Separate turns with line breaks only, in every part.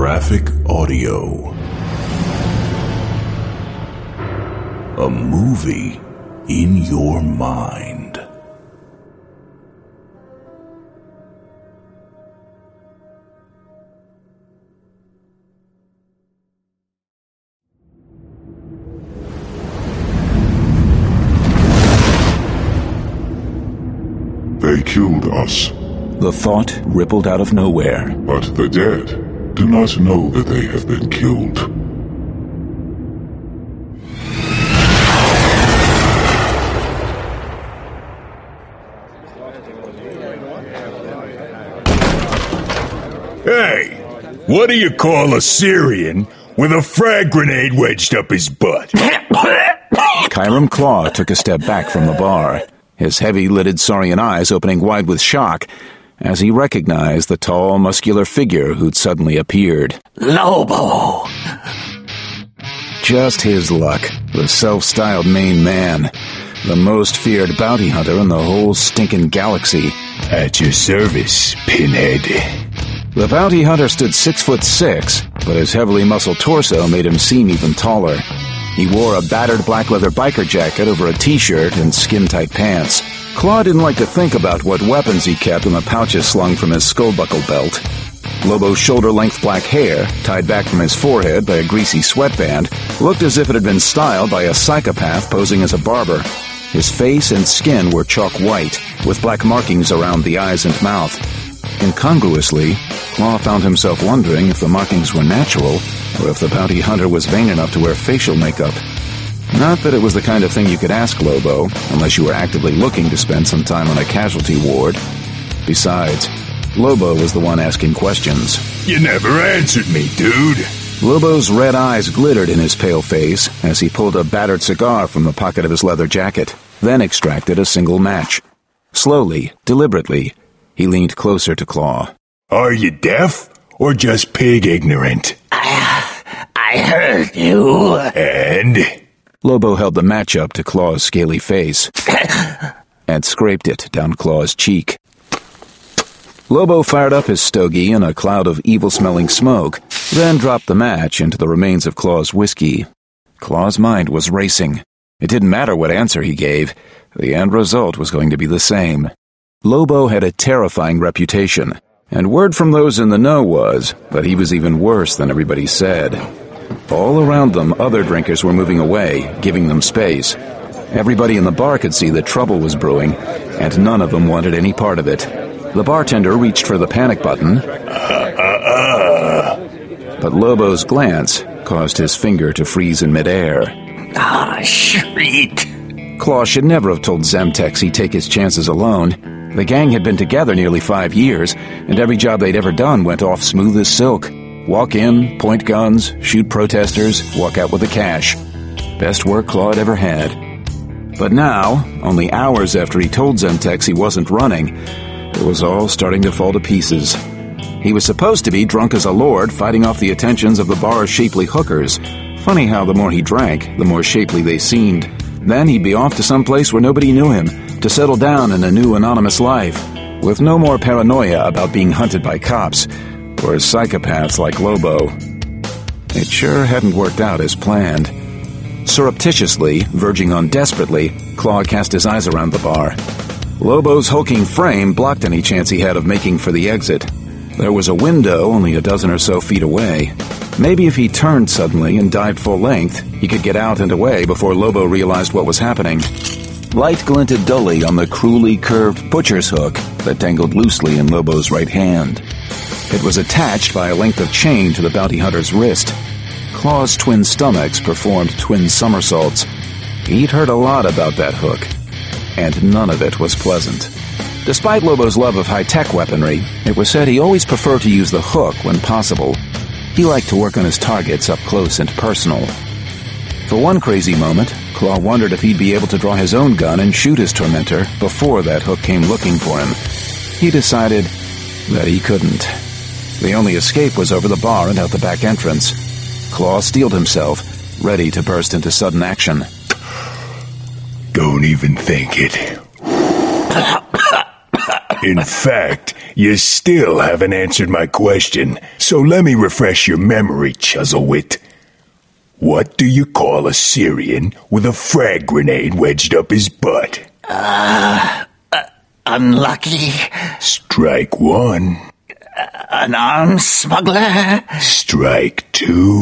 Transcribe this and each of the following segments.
Graphic Audio. A movie in your mind.
They killed us.
The thought rippled out of nowhere.
But the dead do not know that they have been killed.
Hey, what do you call a Syrian with a frag grenade wedged up his butt?
Kyram Claw took a step back from the bar, his heavy-lidded saurian eyes opening wide with shock as he recognized the tall, muscular figure who'd suddenly appeared.
Lobo!
Just his luck, the self-styled main man, the most feared bounty hunter in the whole stinking galaxy.
At your service, Pinhead.
The bounty hunter stood 6'6", but his heavily muscled torso made him seem even taller. He wore a battered black leather biker jacket over a t-shirt and skin-tight pants. Claw didn't like to think about what weapons he kept in the pouches slung from his skull-buckle belt. Lobo's shoulder-length black hair, tied back from his forehead by a greasy sweatband, looked as if it had been styled by a psychopath posing as a barber. His face and skin were chalk white, with black markings around the eyes and mouth. Incongruously, Claw found himself wondering if the markings were natural, or if the bounty hunter was vain enough to wear facial makeup. Not that it was the kind of thing you could ask Lobo, unless you were actively looking to spend some time on a casualty ward. Besides, Lobo was the one asking questions.
You never answered me, dude.
Lobo's red eyes glittered in his pale face as he pulled a battered cigar from the pocket of his leather jacket, then extracted a single match. Slowly, deliberately, he leaned closer to Claw.
Are you deaf or just pig ignorant?
I heard you.
And?
Lobo held the match up to Claw's scaly face and scraped it down Claw's cheek. Lobo fired up his stogie in a cloud of evil-smelling smoke, then dropped the match into the remains of Claw's whiskey. Claw's mind was racing. It didn't matter what answer he gave. The end result was going to be the same. Lobo had a terrifying reputation, and word from those in the know was that he was even worse than everybody said. All around them, other drinkers were moving away, giving them space. Everybody in the bar could see that trouble was brewing, and none of them wanted any part of it. The bartender reached for the panic button, but Lobo's glance caused his finger to freeze in midair.
Ah, shriek.
Claw should never have told Zemtex he'd take his chances alone. The gang had been together nearly 5 years, and every job they'd ever done went off smooth as silk. Walk in, point guns, shoot protesters, walk out with the cash. Best work Claw had ever had. But now, only hours after he told Zemtex he wasn't running, it was all starting to fall to pieces. He was supposed to be drunk as a lord, fighting off the attentions of the bar's shapely hookers. Funny how the more he drank, the more shapely they seemed. Then he'd be off to some place where nobody knew him, to settle down in a new anonymous life, with no more paranoia about being hunted by cops, or psychopaths like Lobo. It sure hadn't worked out as planned. Surreptitiously, verging on desperately, Claw cast his eyes around the bar. Lobo's hulking frame blocked any chance he had of making for the exit. There was a window only a dozen or so feet away. Maybe if he turned suddenly and dived full length, he could get out and away before Lobo realized what was happening. Light glinted dully on the cruelly curved butcher's hook that dangled loosely in Lobo's right hand. It was attached by a length of chain to the bounty hunter's wrist. Claw's twin stomachs performed twin somersaults. He'd heard a lot about that hook, and none of it was pleasant. Despite Lobo's love of high-tech weaponry, it was said he always preferred to use the hook when possible. He liked to work on his targets up close and personal. For one crazy moment, Claw wondered if he'd be able to draw his own gun and shoot his tormentor before that hook came looking for him. He decided that he couldn't. The only escape was over the bar and out the back entrance. Claw steeled himself, ready to burst into sudden action.
Don't even think it. In fact, you still haven't answered my question, so let me refresh your memory, Chuzzlewit. What do you call a Syrian with a frag grenade wedged up his butt?
Unlucky.
Strike one.
An arms smuggler.
Strike two.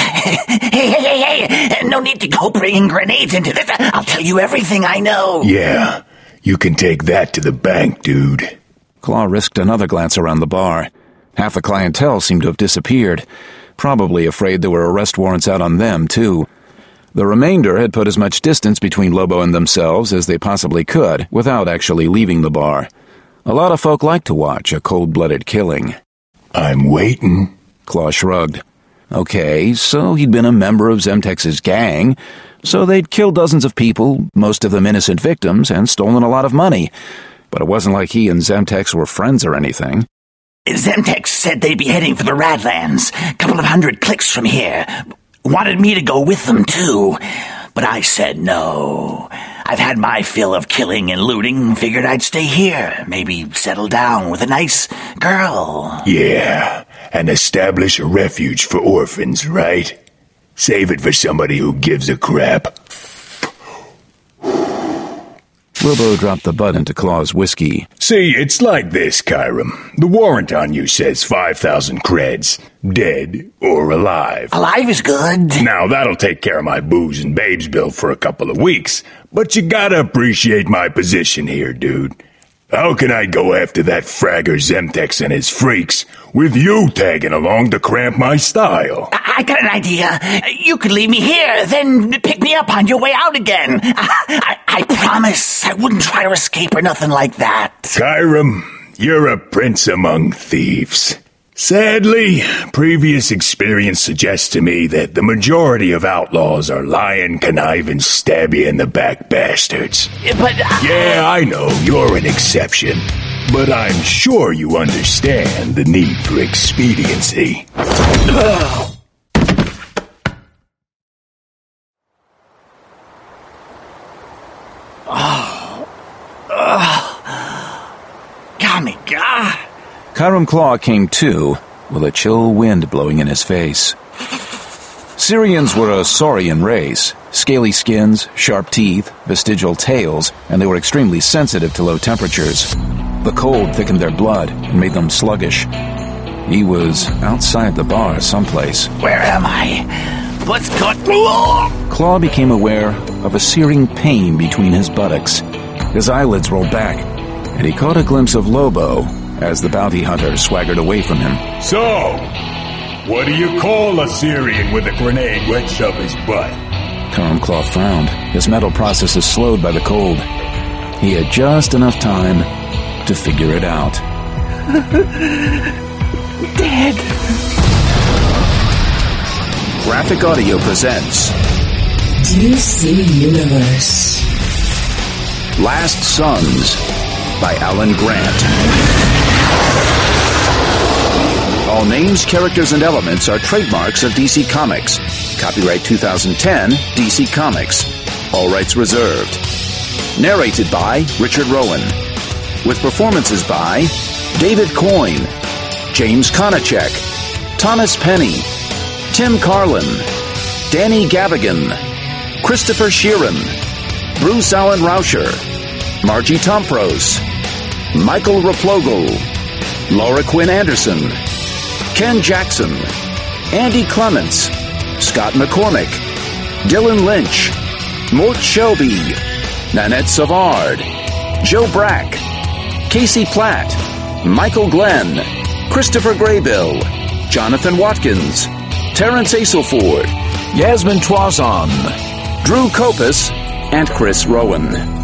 Hey. No need to go bringing grenades into this. I'll tell you everything I know.
Yeah, you can take that to the bank, dude.
Claw risked another glance around the bar. Half the clientele seemed to have disappeared, probably afraid there were arrest warrants out on them, too. The remainder had put as much distance between Lobo and themselves as they possibly could without actually leaving the bar. A lot of folk like to watch a cold-blooded killing.
I'm waiting.
Claw shrugged. Okay, so he'd been a member of Zemtex's gang, so they'd killed dozens of people, most of them innocent victims, and stolen a lot of money. But it wasn't like he and Zemtex were friends or anything.
Zemtex said they'd be heading for the Radlands, a couple of 100 clicks from here. Wanted me to go with them, too. But I said no. I've had my fill of killing and looting, figured I'd stay here, maybe settle down with a nice girl.
Yeah, and establish a refuge for orphans, right? Save it for somebody who gives a crap.
Lobo dropped the butt into Claw's whiskey.
See, it's like this, Kyram. The warrant on you says 5,000 creds. Dead or alive.
Alive is good.
Now, that'll take care of my booze and babes bill for a couple of weeks. But you gotta appreciate my position here, dude. How can I go after that fragger Zemtex and his freaks with you tagging along to cramp my style?
I got an idea. You could leave me here, then pick me up on your way out again. I promise I wouldn't try to escape or nothing like that.
Kyram, you're a prince among thieves. Sadly, previous experience suggests to me that the majority of outlaws are lying, conniving, stab-you-in-the-back bastards.
But
Yeah, I know, you're an exception. But I'm sure you understand the need for expediency.
God, my God.
Kyram Claw came to, with a chill wind blowing in his face. Syrians were a saurian race, scaly skins, sharp teeth, vestigial tails, and they were extremely sensitive to low temperatures. The cold thickened their blood and made them sluggish. He was outside the bar someplace.
Where am I? What's going on?
Claw became aware of a searing pain between his buttocks. His eyelids rolled back, and he caught a glimpse of Lobo as the bounty hunter swaggered away from him.
So, what do you call a Syrian with a grenade wedged up his butt?
Kyram Claw frowned, his mental processes slowed by the cold. He had just enough time to figure it out.
Dead.
Graphic Audio presents
DC Universe.
Last Sons by Alan Grant. All names, characters, and elements are trademarks of DC Comics. Copyright 2010, DC Comics. All rights reserved. Narrated by Richard Rowan. With performances by David Coyne, James Konachek, Thomas Penny, Tim Carlin, Danny Gavigan, Christopher Sheeran, Bruce Allen Rauscher, Margie Tomprose, Michael Raplogel, Laura Quinn Anderson, Ken Jackson, Andy Clements, Scott McCormick, Dylan Lynch, Mort Shelby, Nanette Savard, Joe Brack, Casey Platt, Michael Glenn, Christopher Graybill, Jonathan Watkins, Terrence Aselford, Yasmin Twazon, Drew Kopis, and Chris Rowan.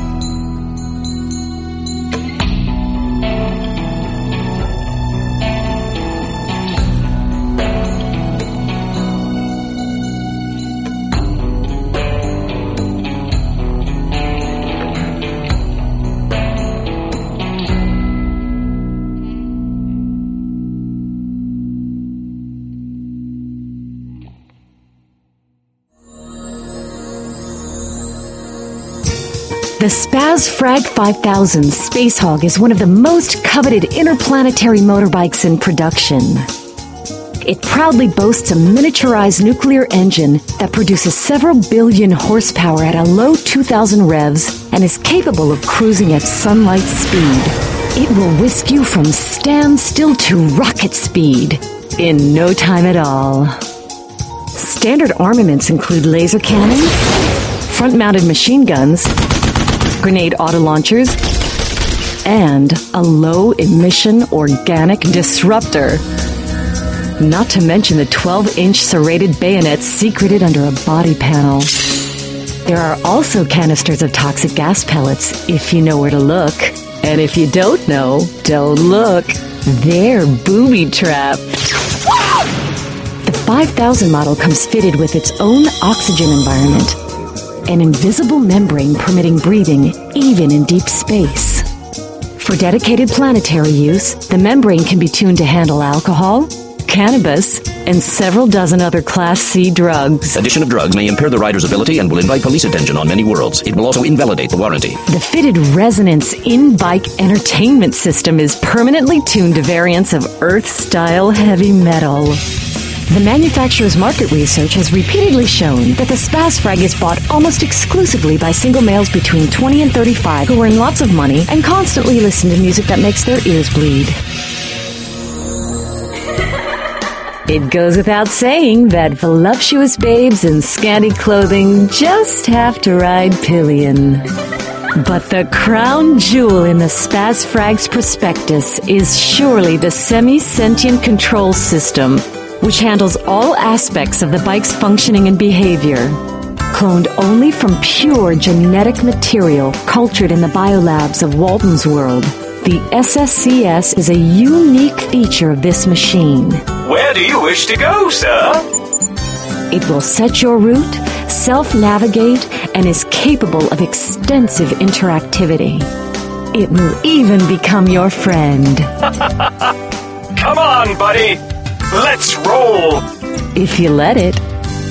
The Spaz Frag 5000 Space Hog is one of the most coveted interplanetary motorbikes in production. It proudly boasts a miniaturized nuclear engine that produces several billion horsepower at a low 2,000 revs and is capable of cruising at sunlight speed. It will whisk you from standstill to rocket speed in no time at all. Standard armaments include laser cannon, front-mounted machine guns, grenade auto-launchers, and a low-emission organic disruptor. Not to mention the 12-inch serrated bayonets secreted under a body panel. There are also canisters of toxic gas pellets, if you know where to look. And if you don't know, don't look. They're booby-trapped. The 5000 model comes fitted with its own oxygen environment, an invisible membrane permitting breathing even in deep space. For dedicated planetary use, the membrane can be tuned to handle alcohol, cannabis, and several dozen other Class C drugs.
Addition of drugs may impair the rider's ability and will invite police attention on many worlds. It will also invalidate the warranty.
The fitted resonance in-bike entertainment system is permanently tuned to variants of Earth-style heavy metal. The manufacturer's market research has repeatedly shown that the Spaz Frag is bought almost exclusively by single males between 20 and 35 who earn lots of money and constantly listen to music that makes their ears bleed. It goes without saying that voluptuous babes in scanty clothing just have to ride pillion. But the crown jewel in the Spaz Frag's prospectus is surely the semi-sentient control system, which handles all aspects of the bike's functioning and behavior. Cloned only from pure genetic material cultured in the biolabs of Walton's World, the SSCS is a unique feature of this machine.
Where do you wish to go, sir?
It will set your route, self-navigate, and is capable of extensive interactivity. It will even become your friend.
Come on, buddy! Let's roll!
If you let it.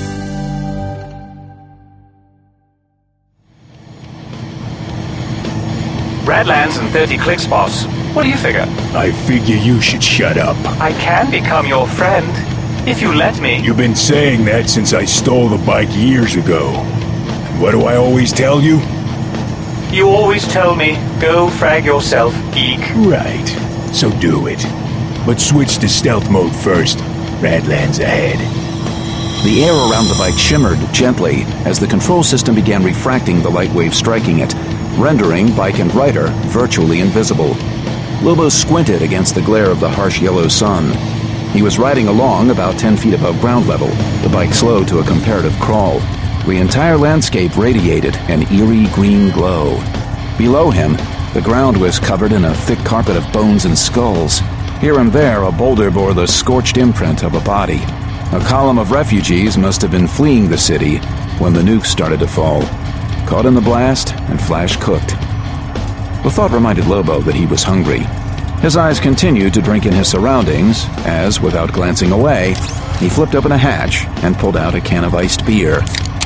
Radlands and 30 clicks, boss. What do you figure?
I figure you should shut up.
I can become your friend, if you let me.
You've been saying that since I stole the bike years ago. And what do I always tell you?
You always tell me, go frag yourself, geek.
Right. So do it. But switch to stealth mode first. Radlands ahead.
The air around the bike shimmered gently as the control system began refracting the light wave striking it, rendering bike and rider virtually invisible. Lobo squinted against the glare of the harsh yellow sun. He was riding along about 10 feet above ground level, the bike slow to a comparative crawl. The entire landscape radiated an eerie green glow. Below him, the ground was covered in a thick carpet of bones and skulls. Here and there, a boulder bore the scorched imprint of a body. A column of refugees must have been fleeing the city when the nukes started to fall. Caught in the blast and flash cooked. The thought reminded Lobo that he was hungry. His eyes continued to drink in his surroundings as, without glancing away, he flipped open a hatch and pulled out a can of iced beer.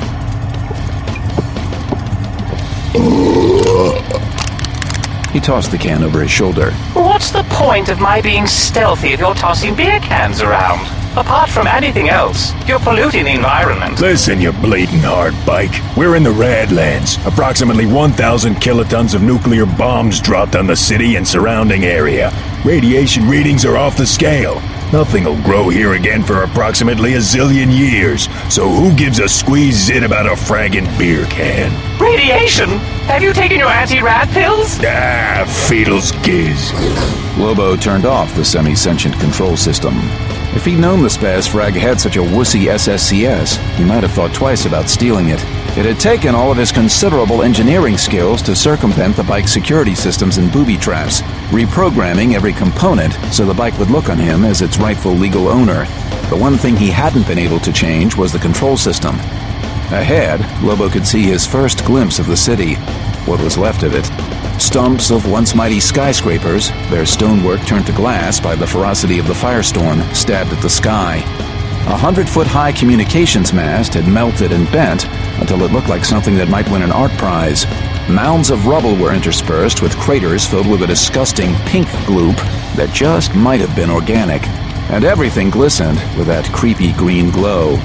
He tossed the can over his shoulder.
What's the point of my being stealthy if you're tossing beer cans around? Apart from anything else, you're polluting the environment.
Listen, you bleeding hard bike. We're in the Radlands. Approximately 1,000 kilotons of nuclear bombs dropped on the city and surrounding area. Radiation readings are off the scale. Nothing will grow here again for approximately a zillion years. So who gives a squeeze zit about a fragging beer can?
Radiation? Have you taken your anti-rad pills?
Ah, fetal's giz.
Lobo turned off the semi-sentient control system. If he'd known the Spaz Frag had such a wussy SSCS, he might have thought twice about stealing it. It had taken all of his considerable engineering skills to circumvent the bike's security systems and booby traps, reprogramming every component so the bike would look on him as its rightful legal owner. The one thing he hadn't been able to change was the control system. Ahead, Lobo could see his first glimpse of the city, what was left of it. Stumps of once mighty skyscrapers, their stonework turned to glass by the ferocity of the firestorm, stabbed at the sky. 100-foot-high communications mast had melted and bent until it looked like something that might win an art prize. Mounds of rubble were interspersed with craters filled with a disgusting pink gloop that just might have been organic, and everything glistened with that creepy green glow.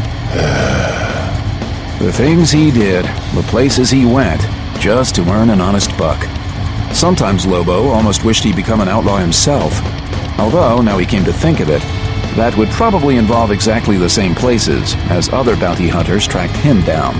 The things he did, the places he went, just to earn an honest buck. Sometimes Lobo almost wished he'd become an outlaw himself, although, now he came to think of it, that would probably involve exactly the same places as other bounty hunters tracked him down.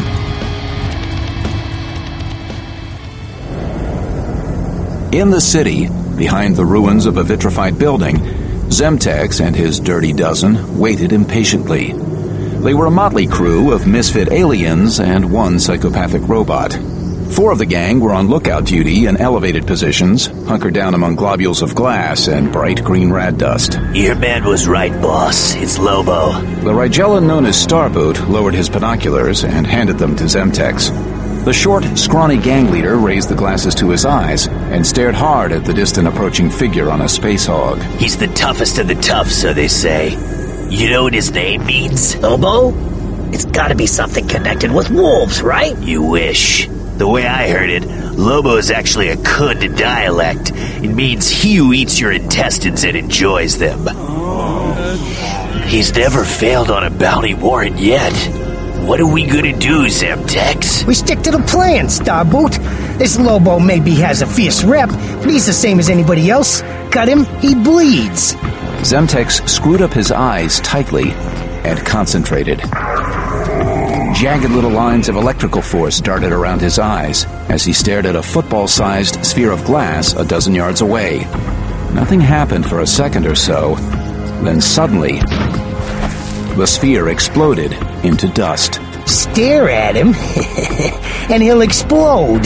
In the city, behind the ruins of a vitrified building, Zemtex and his dirty dozen waited impatiently. They were a motley crew of misfit aliens and one psychopathic robot. 4 of the gang were on lookout duty in elevated positions, hunkered down among globules of glass and bright green rad dust.
Your man was right, boss. It's Lobo.
The Rigellan known as Starboot lowered his binoculars and handed them to Zemtex. The short, scrawny gang leader raised the glasses to his eyes and stared hard at the distant approaching figure on a space hog.
He's the toughest of the tough, so they say. You know what his name means?
Lobo? It's gotta be something connected with wolves, right?
You wish. The way I heard it, Lobo is actually a Khund dialect. It means he who eats your intestines and enjoys them. He's never failed on a bounty warrant yet. What are we gonna do, Zemtex?
We stick to the plan, Starboot. This Lobo maybe has a fierce rep, but he's the same as anybody else. Cut him, he bleeds.
Zemtex screwed up his eyes tightly and concentrated. Jagged little lines of electrical force darted around his eyes as he stared at a football-sized sphere of glass a dozen yards away. Nothing happened for a second or so. Then suddenly, the sphere exploded into dust.
Stare at him, and he'll explode.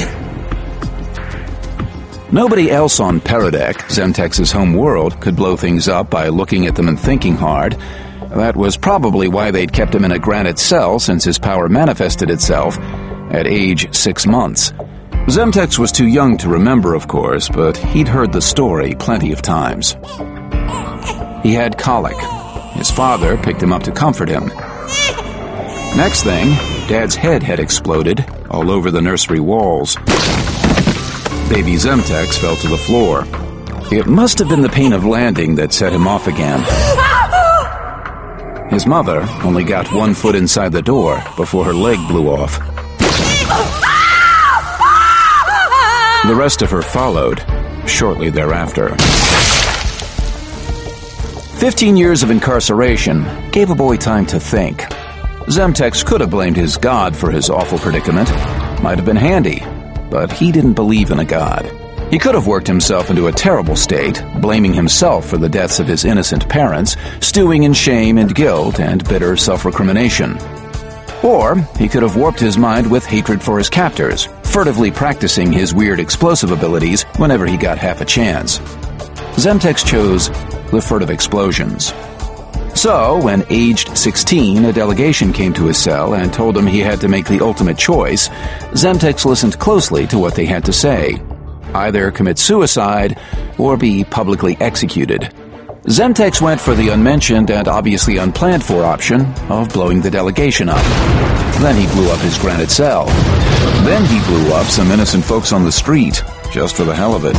Nobody else on Peridec, Zemtex's home world, could blow things up by looking at them and thinking hard. That was probably why they'd kept him in a granite cell since his power manifested itself at age 6 months. Zemtex was too young to remember, of course, but he'd heard the story plenty of times. He had colic. His father picked him up to comfort him. Next thing, Dad's head had exploded all over the nursery walls. Baby Zemtex fell to the floor. It must have been the pain of landing that set him off again. His mother only got 1 foot inside the door before her leg blew off. The rest of her followed shortly thereafter. 15 years of incarceration gave a boy time to think. Zemtex could have blamed his god for his awful predicament. Might have been handy, but he didn't believe in a god. He could have worked himself into a terrible state, blaming himself for the deaths of his innocent parents, stewing in shame and guilt and bitter self-recrimination. Or he could have warped his mind with hatred for his captors, furtively practicing his weird explosive abilities whenever he got half a chance. Zemtex chose the furtive explosions. So, when aged 16, a delegation came to his cell and told him he had to make the ultimate choice, Zemtex listened closely to what they had to say. Either commit suicide or be publicly executed. Zemtex went for the unmentioned and obviously unplanned for option of blowing the delegation up. Then he blew up his granite cell. Then he blew up some innocent folks on the street, just for the hell of it.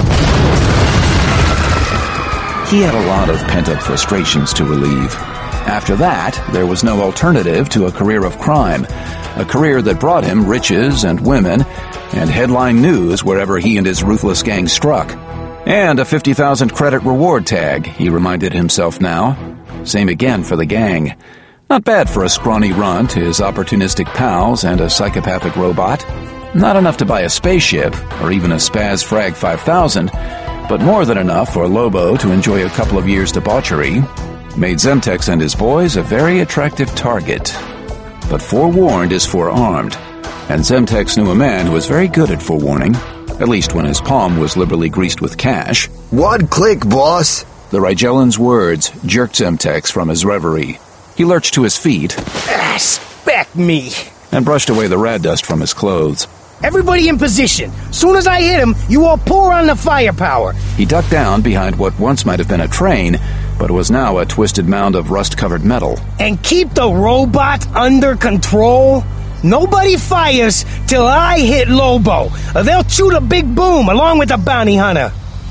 He had a lot of pent-up frustrations to relieve. After that, there was no alternative to a career of crime, a career that brought him riches and women, and headline news wherever he and his ruthless gang struck. And a 50,000 credit reward tag, he reminded himself now. Same again for the gang. Not bad for a scrawny runt, his opportunistic pals, and a psychopathic robot. Not enough to buy a spaceship, or even a Spaz Frag 5000, but more than enough for Lobo to enjoy a couple of years' debauchery. Made Zemtex and his boys a very attractive target. But forewarned is forearmed, and Zemtex knew a man who was very good at forewarning, at least when his palm was liberally greased with cash.
1 click, boss!
The Rigellan's words jerked Zemtex from his reverie. He lurched to his feet.
Spec me!
And brushed away the rad dust from his clothes.
Everybody in position. Soon as I hit him, you all pour on the firepower.
He ducked down behind what once might have been a train, but was now a twisted mound of rust-covered metal.
And keep the robot under control? Nobody fires till I hit Lobo. Or they'll shoot a big boom along with the bounty hunter.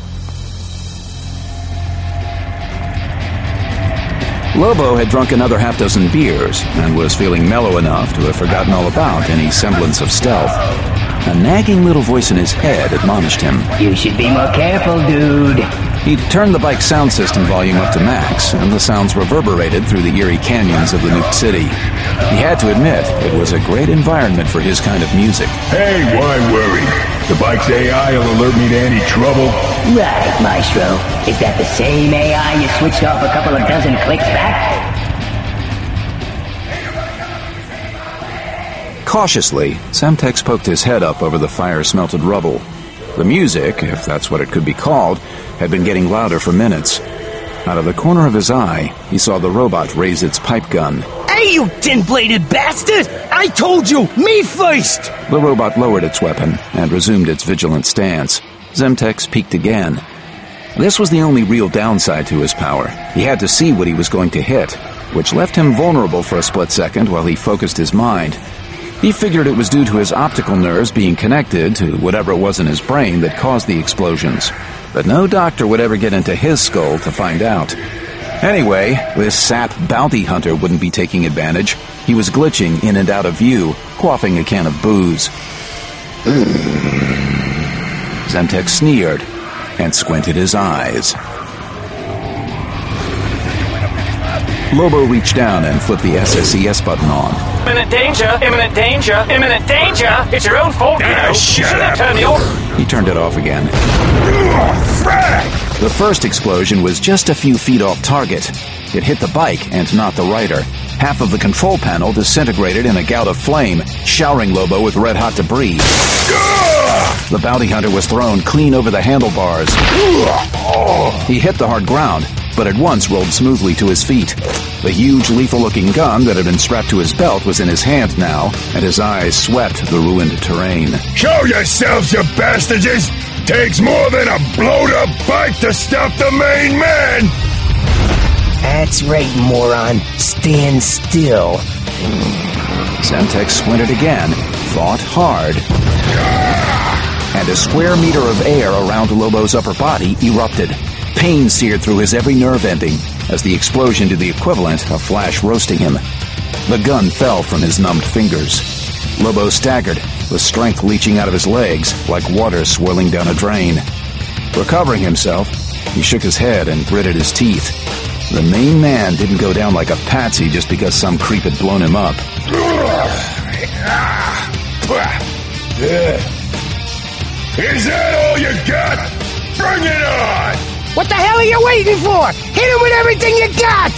Lobo had drunk another half-dozen beers and was feeling mellow enough to have forgotten all about any semblance of stealth. A nagging little voice in his head admonished him.
You should be more careful, dude.
He turned the bike's sound system volume up to max, and the sounds reverberated through the eerie canyons of the nuked city. He had to admit, it was a great environment for his kind of music.
Hey, why worry? The bike's AI will alert me to any trouble.
Right, Maestro. Is that the same AI you switched off a couple of dozen clicks back?
Cautiously, Semtex poked his head up over the fire-smelted rubble. The music, if that's what it could be called, had been getting louder for minutes. Out of the corner of his eye, he saw the robot raise its pipe gun.
Hey, you tin-bladed bastard! I told you, me first!
The robot lowered its weapon and resumed its vigilant stance. Semtex peeked again. This was the only real downside to his power. He had to see what he was going to hit, which left him vulnerable for a split second while he focused his mind. He figured it was due to his optical nerves being connected to whatever it was in his brain that caused the explosions. But no doctor would ever get into his skull to find out. Anyway, this sap bounty hunter wouldn't be taking advantage. He was glitching in and out of view, quaffing a can of booze. Semtex sneered and squinted his eyes. Lobo reached down and flipped the SSES button on.
Imminent danger! Imminent danger! Imminent danger! It's your own fault, you know.
Shut up!
Turn the off.
He turned it off again. The first explosion was just a few feet off target. It hit the bike and not the rider. Half of the control panel disintegrated in a gout of flame, showering Lobo with red-hot debris. The bounty hunter was thrown clean over the handlebars. He hit the hard ground, but at once rolled smoothly to his feet. The huge, lethal-looking gun that had been strapped to his belt was in his hand now, and his eyes swept the ruined terrain.
Show yourselves, you bastards! Takes more than a blowed-up bike to stop the main man!
That's right, moron. Stand still.
Semtex squinted again, thought hard. And a square meter of air around Lobo's upper body erupted. Pain seared through his every nerve ending as the explosion did the equivalent of flash roasting him. The gun fell from his numbed fingers. Lobo staggered, with strength leaching out of his legs like water swirling down a drain. Recovering himself, he shook his head and gritted his teeth. The main man didn't go down like a patsy just because some creep had blown him up.
Is that all you got? Bring it on!
What the hell are you waiting for? Hit him with everything you got!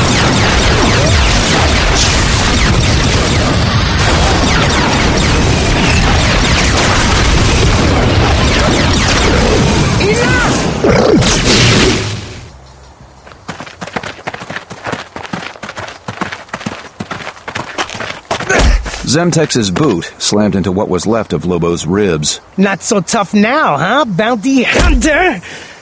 Semtex's boot slammed into what was left of Lobo's ribs.
Not so tough now, huh, bounty hunter?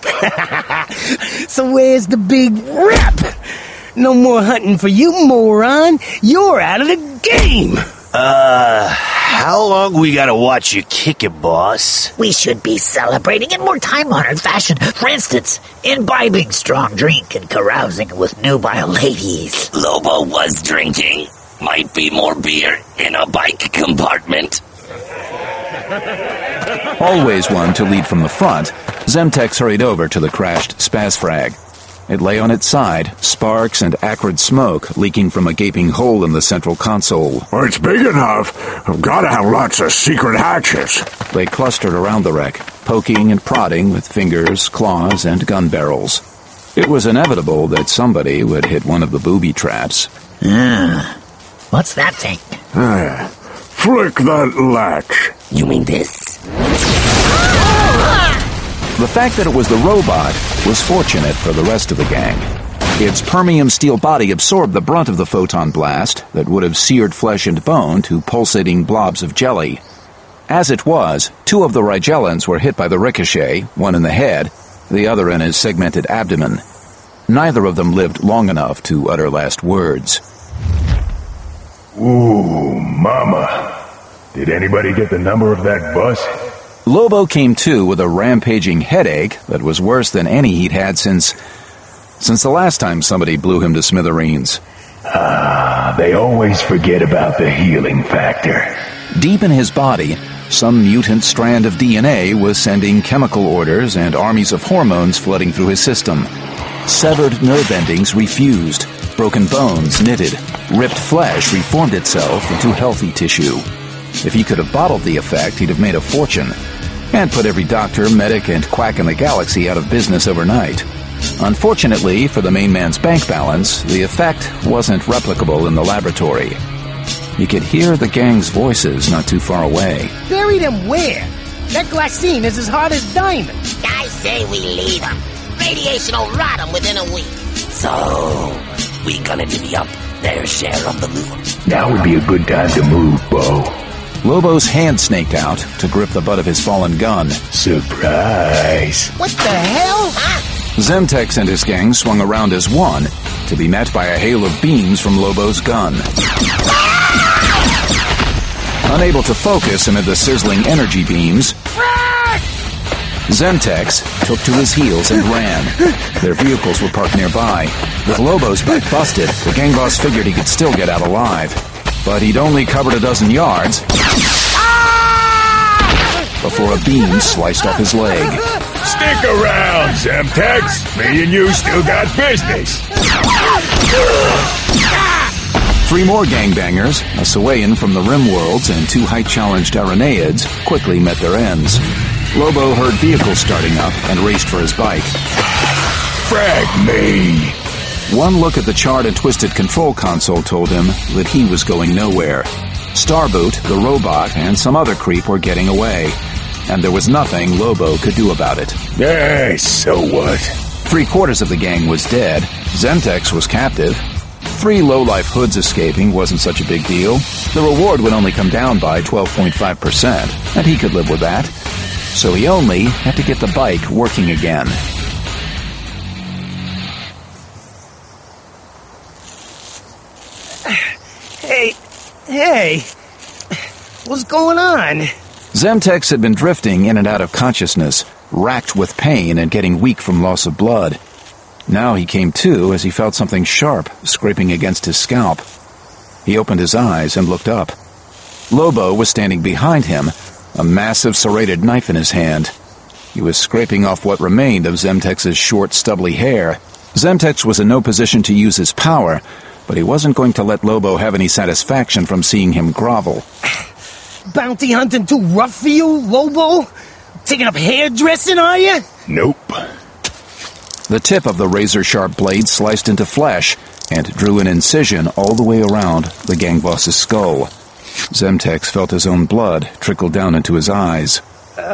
So where's the big rip? No more hunting for you, moron. You're out of the game.
How long we gotta watch you kick it, boss?
We should be celebrating in more time-honored fashion. For instance, imbibing strong drink and carousing with nubile ladies.
Lobo was drinking. Might be more beer in a bike compartment.
Always one to lead from the front, Semtex hurried over to the crashed Spazfrag. It lay on its side, sparks and acrid smoke leaking from a gaping hole in the central console.
Well, it's big enough. I've gotta have lots of secret hatches.
They clustered around the wreck, poking and prodding with fingers, claws, and gun barrels. It was inevitable that somebody would hit one of the booby traps.
What's that thing?
Flick that latch.
You mean this?
The fact that it was the robot was fortunate for the rest of the gang. Its permium steel body absorbed the brunt of the photon blast that would have seared flesh and bone to pulsating blobs of jelly. As it was, two of the Rigellans were hit by the ricochet, one in the head, the other in his segmented abdomen. Neither of them lived long enough to utter last words.
Ooh, mama. Did anybody get the number of that bus?
Lobo came to with a rampaging headache that was worse than any he'd had since the last time somebody blew him to smithereens.
They always forget about the healing factor.
Deep in his body, some mutant strand of DNA was sending chemical orders and armies of hormones flooding through his system. Severed nerve endings refused, broken bones knitted, ripped flesh reformed itself into healthy tissue. If he could have bottled the effect, he'd have made a fortune, and put every doctor, medic, and quack in the galaxy out of business overnight. Unfortunately, for the main man's bank balance, the effect wasn't replicable in the laboratory. He could hear the gang's voices not too far away.
Bury them where? That glassine is as hard as diamond.
I say we leave them. Radiation will rot them within a week.
So, we gonna divvy up their share of the loot?
Now would be a good time to move, Bo.
Lobo's hand snaked out to grip the butt of his fallen gun.
Surprise!
What the hell? Huh?
Zemtex and his gang swung around as one, to be met by a hail of beams from Lobo's gun. Unable to focus amid the sizzling energy beams, Zemtex took to his heels and ran. Their vehicles were parked nearby. With Lobo's back busted, the gang boss figured he could still get out alive. But he'd only covered a dozen yards before a beam sliced off his leg.
Stick around, Zemtex. Me and you still got business.
3 more gangbangers, a Sawayan from the Rimworlds and 2 height-challenged Araneids, quickly met their ends. Lobo heard vehicles starting up and raced for his bike.
Frag me!
One look at the charred and twisted control console told him that he was going nowhere. Starboot, the robot, and some other creep were getting away, and there was nothing Lobo could do about it.
So what?
3/4 of the gang was dead. Zemtex was captive. 3 lowlife hoods escaping wasn't such a big deal. The reward would only come down by 12.5%, and he could live with that. So he only had to get the bike working again.
Hey, what's going on?
Zemtex had been drifting in and out of consciousness, racked with pain and getting weak from loss of blood. Now he came to as he felt something sharp scraping against his scalp. He opened his eyes and looked up. Lobo was standing behind him, a massive serrated knife in his hand. He was scraping off what remained of Zemtex's short, stubbly hair. Zemtex was in no position to use his power, but he wasn't going to let Lobo have any satisfaction from seeing him grovel.
Bounty hunting too rough for you, Lobo? Taking up hairdressing, are you?
Nope.
The tip of the razor-sharp blade sliced into flesh and drew an incision all the way around the gang boss's skull. Zemtex felt his own blood trickle down into his eyes.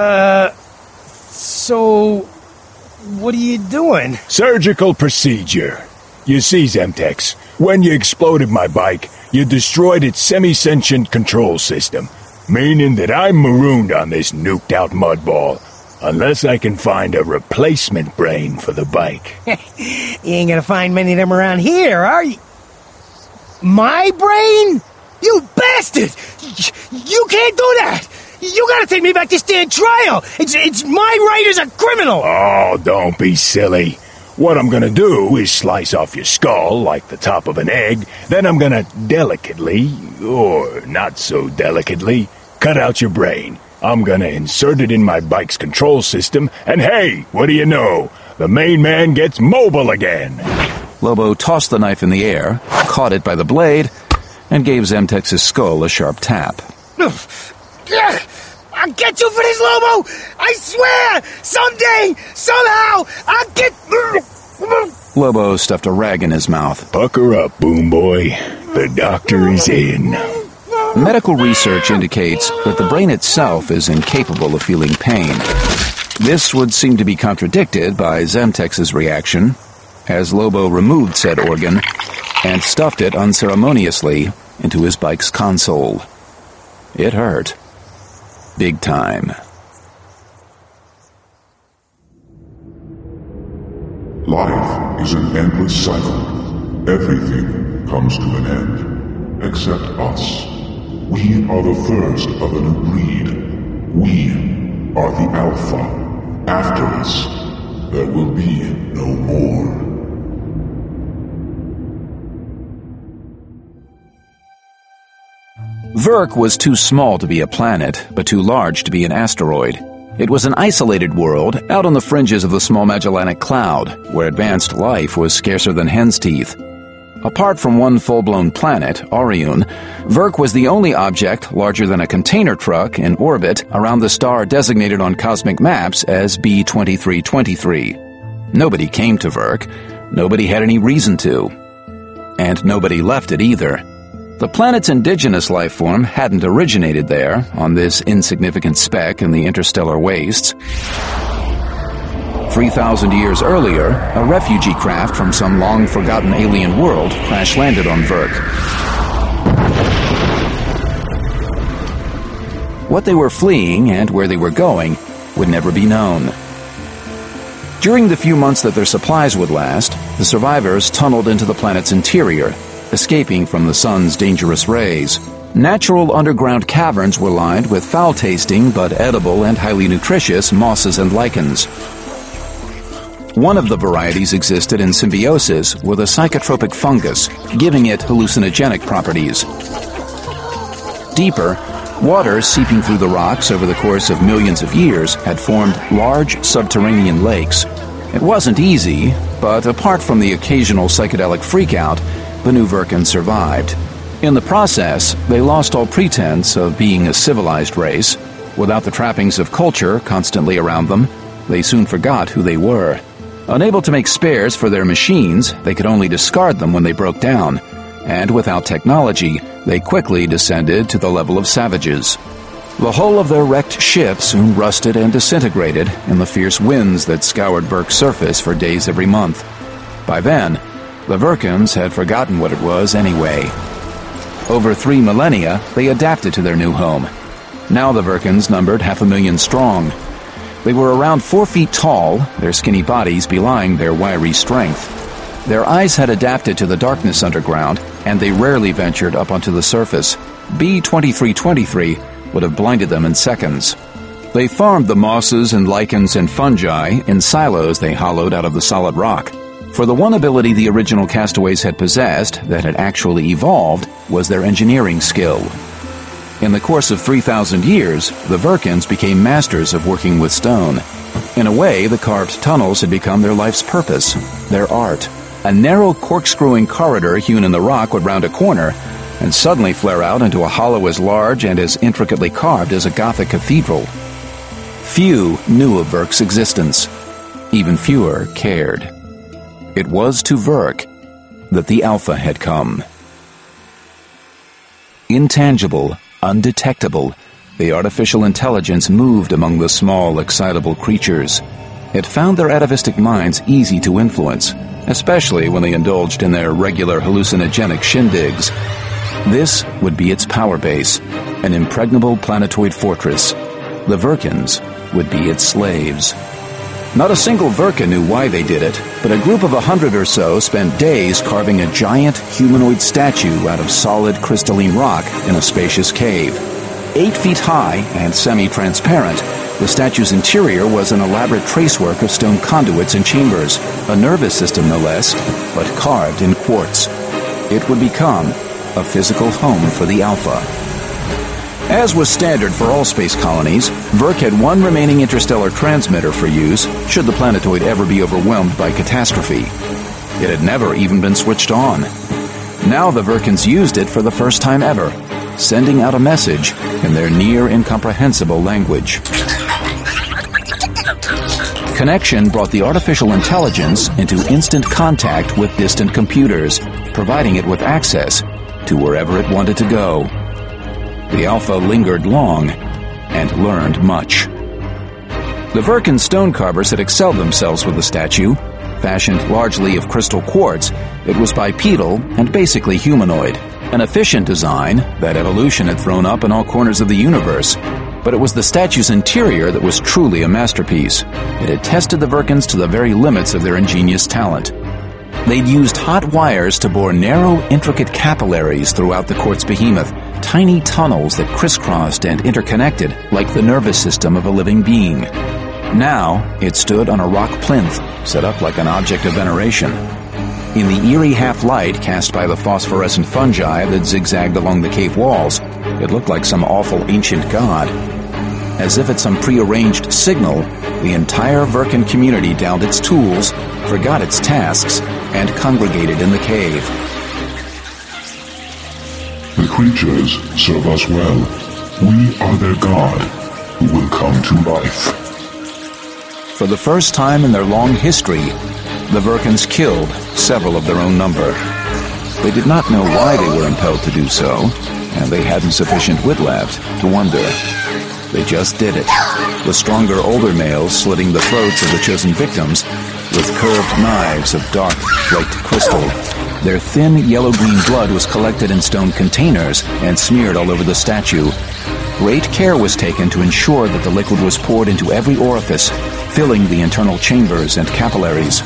So what are you doing?
Surgical procedure. You see, Zemtex, when you exploded my bike, you destroyed its semi-sentient control system, meaning that I'm marooned on this nuked-out mudball, unless I can find a replacement brain for the bike.
You ain't gonna find many of them around here, are you? My brain? You bastard! You can't do that! You gotta take me back to stand trial! It's my right as a criminal!
Oh, don't be silly. What I'm gonna do is slice off your skull like the top of an egg, then I'm gonna delicately, or not so delicately, cut out your brain. I'm gonna insert it in my bike's control system, and hey, what do you know? The main man gets mobile again.
Lobo tossed the knife in the air, caught it by the blade, and gave Zemtex's skull a sharp tap.
I'll get you for this, Lobo! I swear! Someday, somehow, I'll get...
Lobo stuffed a rag in his mouth.
Pucker up, boom boy. The doctor is in.
Medical research indicates that the brain itself is incapable of feeling pain. This would seem to be contradicted by Zemtex's reaction, as Lobo removed said organ and stuffed it unceremoniously into his bike's console. It hurt. Big time.
Life is an endless cycle. Everything comes to an end. Accept us. We are the first of a new breed. We are the Alpha. After us, there will be no more.
Verk was too small to be a planet, but too large to be an asteroid. It was an isolated world out on the fringes of the Small Magellanic Cloud, where advanced life was scarcer than hen's teeth. Apart from one full-blown planet, Orion, Verk was the only object larger than a container truck in orbit around the star designated on cosmic maps as B2323. Nobody came to Verk, nobody had any reason to, and nobody left it either. The planet's indigenous life form hadn't originated there, on this insignificant speck in the interstellar wastes. 3,000 years earlier, a refugee craft from some long-forgotten alien world crash-landed on Verk. What they were fleeing and where they were going would never be known. During the few months that their supplies would last, the survivors tunneled into the planet's interior, escaping from the sun's dangerous rays. Natural underground caverns were lined with foul-tasting but edible and highly nutritious mosses and lichens. One of the varieties existed in symbiosis with a psychotropic fungus, giving it hallucinogenic properties. Deeper, water seeping through the rocks over the course of millions of years had formed large subterranean lakes. It wasn't easy, but apart from the occasional psychedelic freakout, the New Verkans survived. In the process, they lost all pretense of being a civilized race. Without the trappings of culture constantly around them, they soon forgot who they were. Unable to make spares for their machines, they could only discard them when they broke down. And without technology, they quickly descended to the level of savages. The hull of their wrecked ship soon rusted and disintegrated in the fierce winds that scoured Verk's surface for days every month. By then, the Verkans had forgotten what it was anyway. Over 3 millennia, they adapted to their new home. Now the Verkans numbered 500,000 strong. They were around 4 feet tall, their skinny bodies belying their wiry strength. Their eyes had adapted to the darkness underground, and they rarely ventured up onto the surface. B2323 would have blinded them in seconds. They farmed the mosses and lichens and fungi in silos they hollowed out of the solid rock. For the one ability the original castaways had possessed that had actually evolved was their engineering skill. In the course of 3,000 years, the Verkans became masters of working with stone. In a way, the carved tunnels had become their life's purpose, their art. A narrow corkscrewing corridor hewn in the rock would round a corner and suddenly flare out into a hollow as large and as intricately carved as a Gothic cathedral. Few knew of Verk's existence. Even fewer cared. It was to Verk that the Alpha had come. Intangible, undetectable, the artificial intelligence moved among the small, excitable creatures. It found their atavistic minds easy to influence, especially when they indulged in their regular hallucinogenic shindigs. This would be its power base, an impregnable planetoid fortress. The Verkans would be its slaves. Not a single Verkan knew why they did it, but a group of 100 or so spent days carving a giant humanoid statue out of solid crystalline rock in a spacious cave. 8 feet high and semi-transparent, the statue's interior was an elaborate tracework of stone conduits and chambers, a nervous system no less, but carved in quartz. It would become a physical home for the Alpha. As was standard for all space colonies, Verk had one remaining interstellar transmitter for use should the planetoid ever be overwhelmed by catastrophe. It had never even been switched on. Now the Verkans used it for the first time ever, sending out a message in their near incomprehensible language. Connection brought the artificial intelligence into instant contact with distant computers, providing it with access to wherever it wanted to go. The Alpha lingered long and learned much. The Verkan stone carvers had excelled themselves with the statue. Fashioned largely of crystal quartz, it was bipedal and basically humanoid, an efficient design that evolution had thrown up in all corners of the universe. But it was the statue's interior that was truly a masterpiece. It had tested the Verkans to the very limits of their ingenious talent. They'd used hot wires to bore narrow, intricate capillaries throughout the quartz behemoth, tiny tunnels that crisscrossed and interconnected like the nervous system of a living being. Now, it stood on a rock plinth, set up like an object of veneration. In the eerie half-light cast by the phosphorescent fungi that zigzagged along the cave walls, it looked like some awful ancient god. As if at some prearranged signal, the entire Verkan community downed its tools, forgot its tasks, and congregated in the cave.
The creatures serve us well. We are their god, who will come to life.
For the first time in their long history, the Verkans killed several of their own number. They did not know why they were impelled to do so, and they hadn't sufficient wit left to wonder. They just did it, the stronger older males slitting the throats of the chosen victims with curved knives of dark, flaked crystal. Their thin, yellow-green blood was collected in stone containers and smeared all over the statue. Great care was taken to ensure that the liquid was poured into every orifice, filling the internal chambers and capillaries.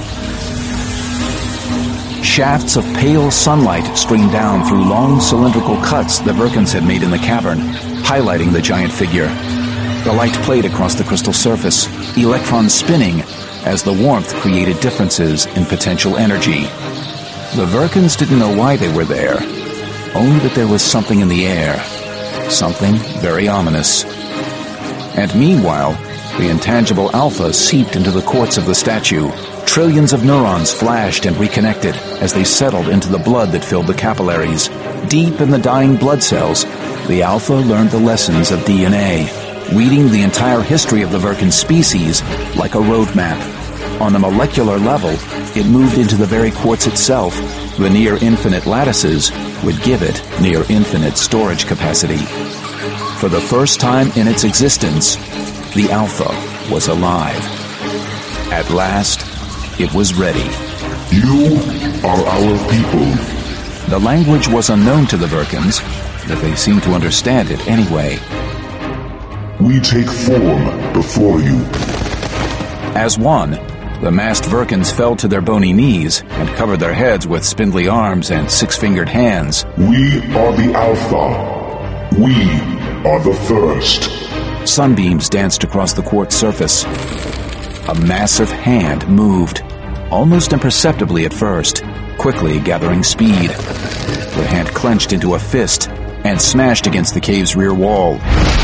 Shafts of pale sunlight streamed down through long cylindrical cuts the Verkans had made in the cavern, highlighting the giant figure. The light played across the crystal surface, electrons spinning as the warmth created differences in potential energy. The Verkans didn't know why they were there, only that there was something in the air, something very ominous. And meanwhile, the intangible Alpha seeped into the quartz of the statue. Trillions of neurons flashed and reconnected as they settled into the blood that filled the capillaries. Deep in the dying blood cells, the Alpha learned the lessons of DNA, reading the entire history of the Verkan species like a roadmap. On a molecular level, it moved into the very quartz itself. The near-infinite lattices would give it near-infinite storage capacity. For the first time in its existence, the Alpha was alive. At last, it was ready.
You are our people.
The language was unknown to the Verkans, but they seemed to understand it anyway.
We take form before you.
As one, the masked Verkans fell to their bony knees and covered their heads with spindly arms and six-fingered hands.
We are the Alpha. We are the first.
Sunbeams danced across the quartz surface. A massive hand moved, almost imperceptibly at first, quickly gathering speed. The hand clenched into a fist and smashed against the cave's rear wall.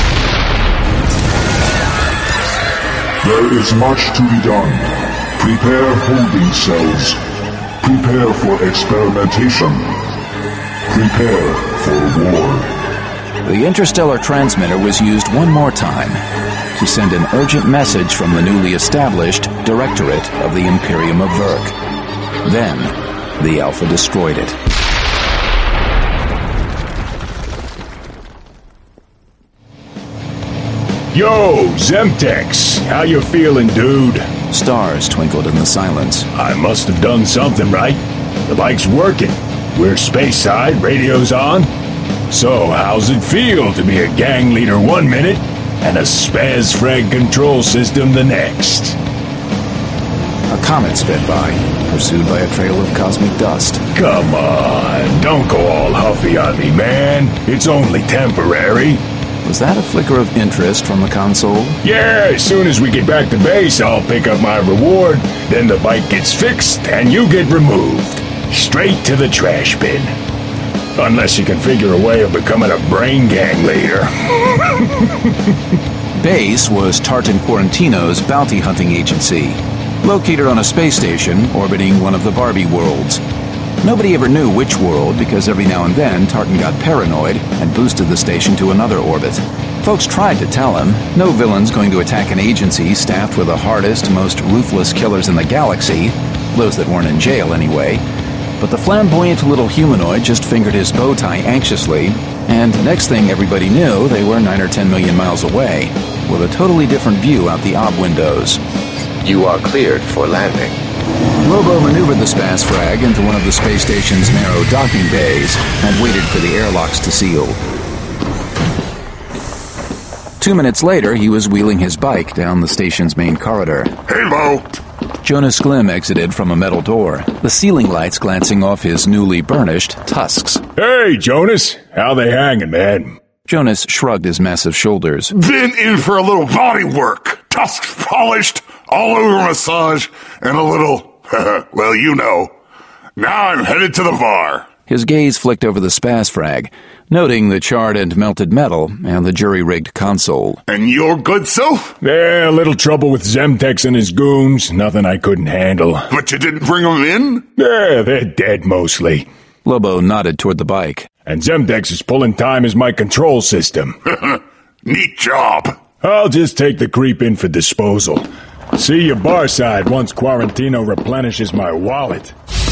There is much to be done. Prepare holding cells. Prepare for experimentation. Prepare for war.
The interstellar transmitter was used one more time to send an urgent message from the newly established Directorate of the Imperium of Verk. Then, the Alpha destroyed it.
Yo, Zemtex, how you feeling, dude?
Stars twinkled in the silence.
I must have done something right. The bike's working. We're space-side, radio's on. So, how's it feel to be a gang leader 1 minute and a spaz-frag control system the next?
A comet sped by, pursued by a trail of cosmic dust.
Come on, don't go all huffy on me, man. It's only temporary.
Was that a flicker of interest from the console?
Yeah, as soon as we get back to base, I'll pick up my reward. Then the bike gets fixed and you get removed. Straight to the trash bin. Unless you can figure a way of becoming a brain gang leader.
Base was Tartan Quarantino's bounty hunting agency, located on a space station orbiting one of the Barbie worlds. Nobody ever knew which world because every now and then Tartan got paranoid and boosted the station to another orbit. Folks tried to tell him, no villain's going to attack an agency staffed with the hardest, most ruthless killers in the galaxy, those that weren't in jail anyway. But the flamboyant little humanoid just fingered his bow tie anxiously, and next thing everybody knew, they were 9 or 10 million miles away, with a totally different view out the ob windows.
You are cleared for landing.
Lobo maneuvered the spaz frag into one of the space station's narrow docking bays and waited for the airlocks to seal. 2 minutes later, he was wheeling his bike down the station's main corridor.
Hey, Lo!
Jonas Glim exited from a metal door, the ceiling lights glancing off his newly burnished tusks.
Hey, Jonas. How they hanging, man?
Jonas shrugged his massive shoulders.
Been in for a little body work. Tusks polished, all over massage, and a little, well, you know. Now I'm headed to the bar.
His gaze flicked over the spaz frag, noting the charred and melted metal and the jury-rigged console.
And you're good, so?
Yeah, a little trouble with Zemtex and his goons. Nothing I couldn't handle.
But you didn't bring them in?
Yeah, they're dead mostly.
Lobo nodded toward the bike.
And Zemtex is pulling time as my control system.
Neat job.
I'll just take the creep in for disposal. See you bar side once Quarantino replenishes my wallet.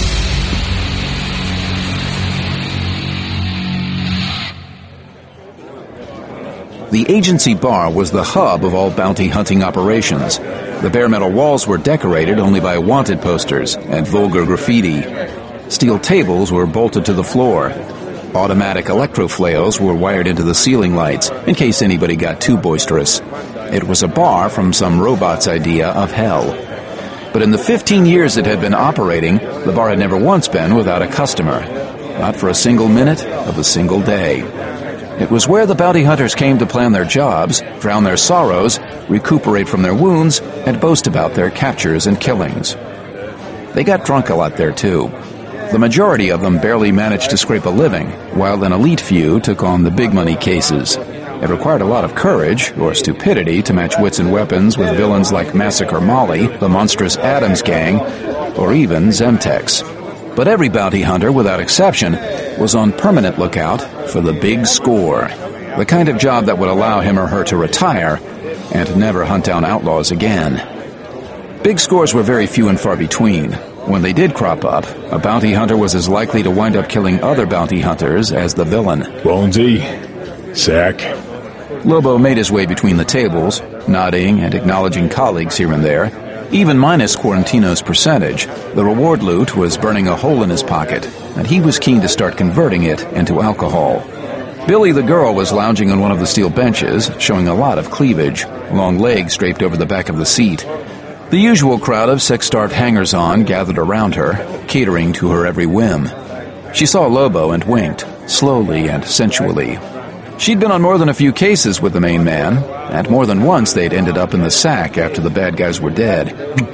The agency bar was the hub of all bounty hunting operations. The bare metal walls were decorated only by wanted posters and vulgar graffiti. Steel tables were bolted to the floor. Automatic electroflails were wired into the ceiling lights in case anybody got too boisterous. It was a bar from some robot's idea of hell. But in the 15 years it had been operating, the bar had never once been without a customer. Not for a single minute of a single day. It was where the bounty hunters came to plan their jobs, drown their sorrows, recuperate from their wounds, and boast about their captures and killings. They got drunk a lot there, too. The majority of them barely managed to scrape a living, while an elite few took on the big money cases. It required a lot of courage, or stupidity, to match wits and weapons with villains like Massacre Molly, the monstrous Addams Gang, or even Zemtex. But every bounty hunter, without exception, was on permanent lookout for the big score, the kind of job that would allow him or her to retire and never hunt down outlaws again. Big scores were very few and far between. When they did crop up, a bounty hunter was as likely to wind up killing other bounty hunters as the villain.
Bonesy, Sack.
Lobo made his way between the tables, nodding and acknowledging colleagues here and there. Even minus Quarantino's percentage, the reward loot was burning a hole in his pocket, and he was keen to start converting it into alcohol. Billy the girl was lounging on one of the steel benches, showing a lot of cleavage, long legs draped over the back of the seat. The usual crowd of sex-starved hangers-on gathered around her, catering to her every whim. She saw Lobo and winked, slowly and sensually. She'd been on more than a few cases with the main man, and more than once they'd ended up in the sack after the bad guys were dead.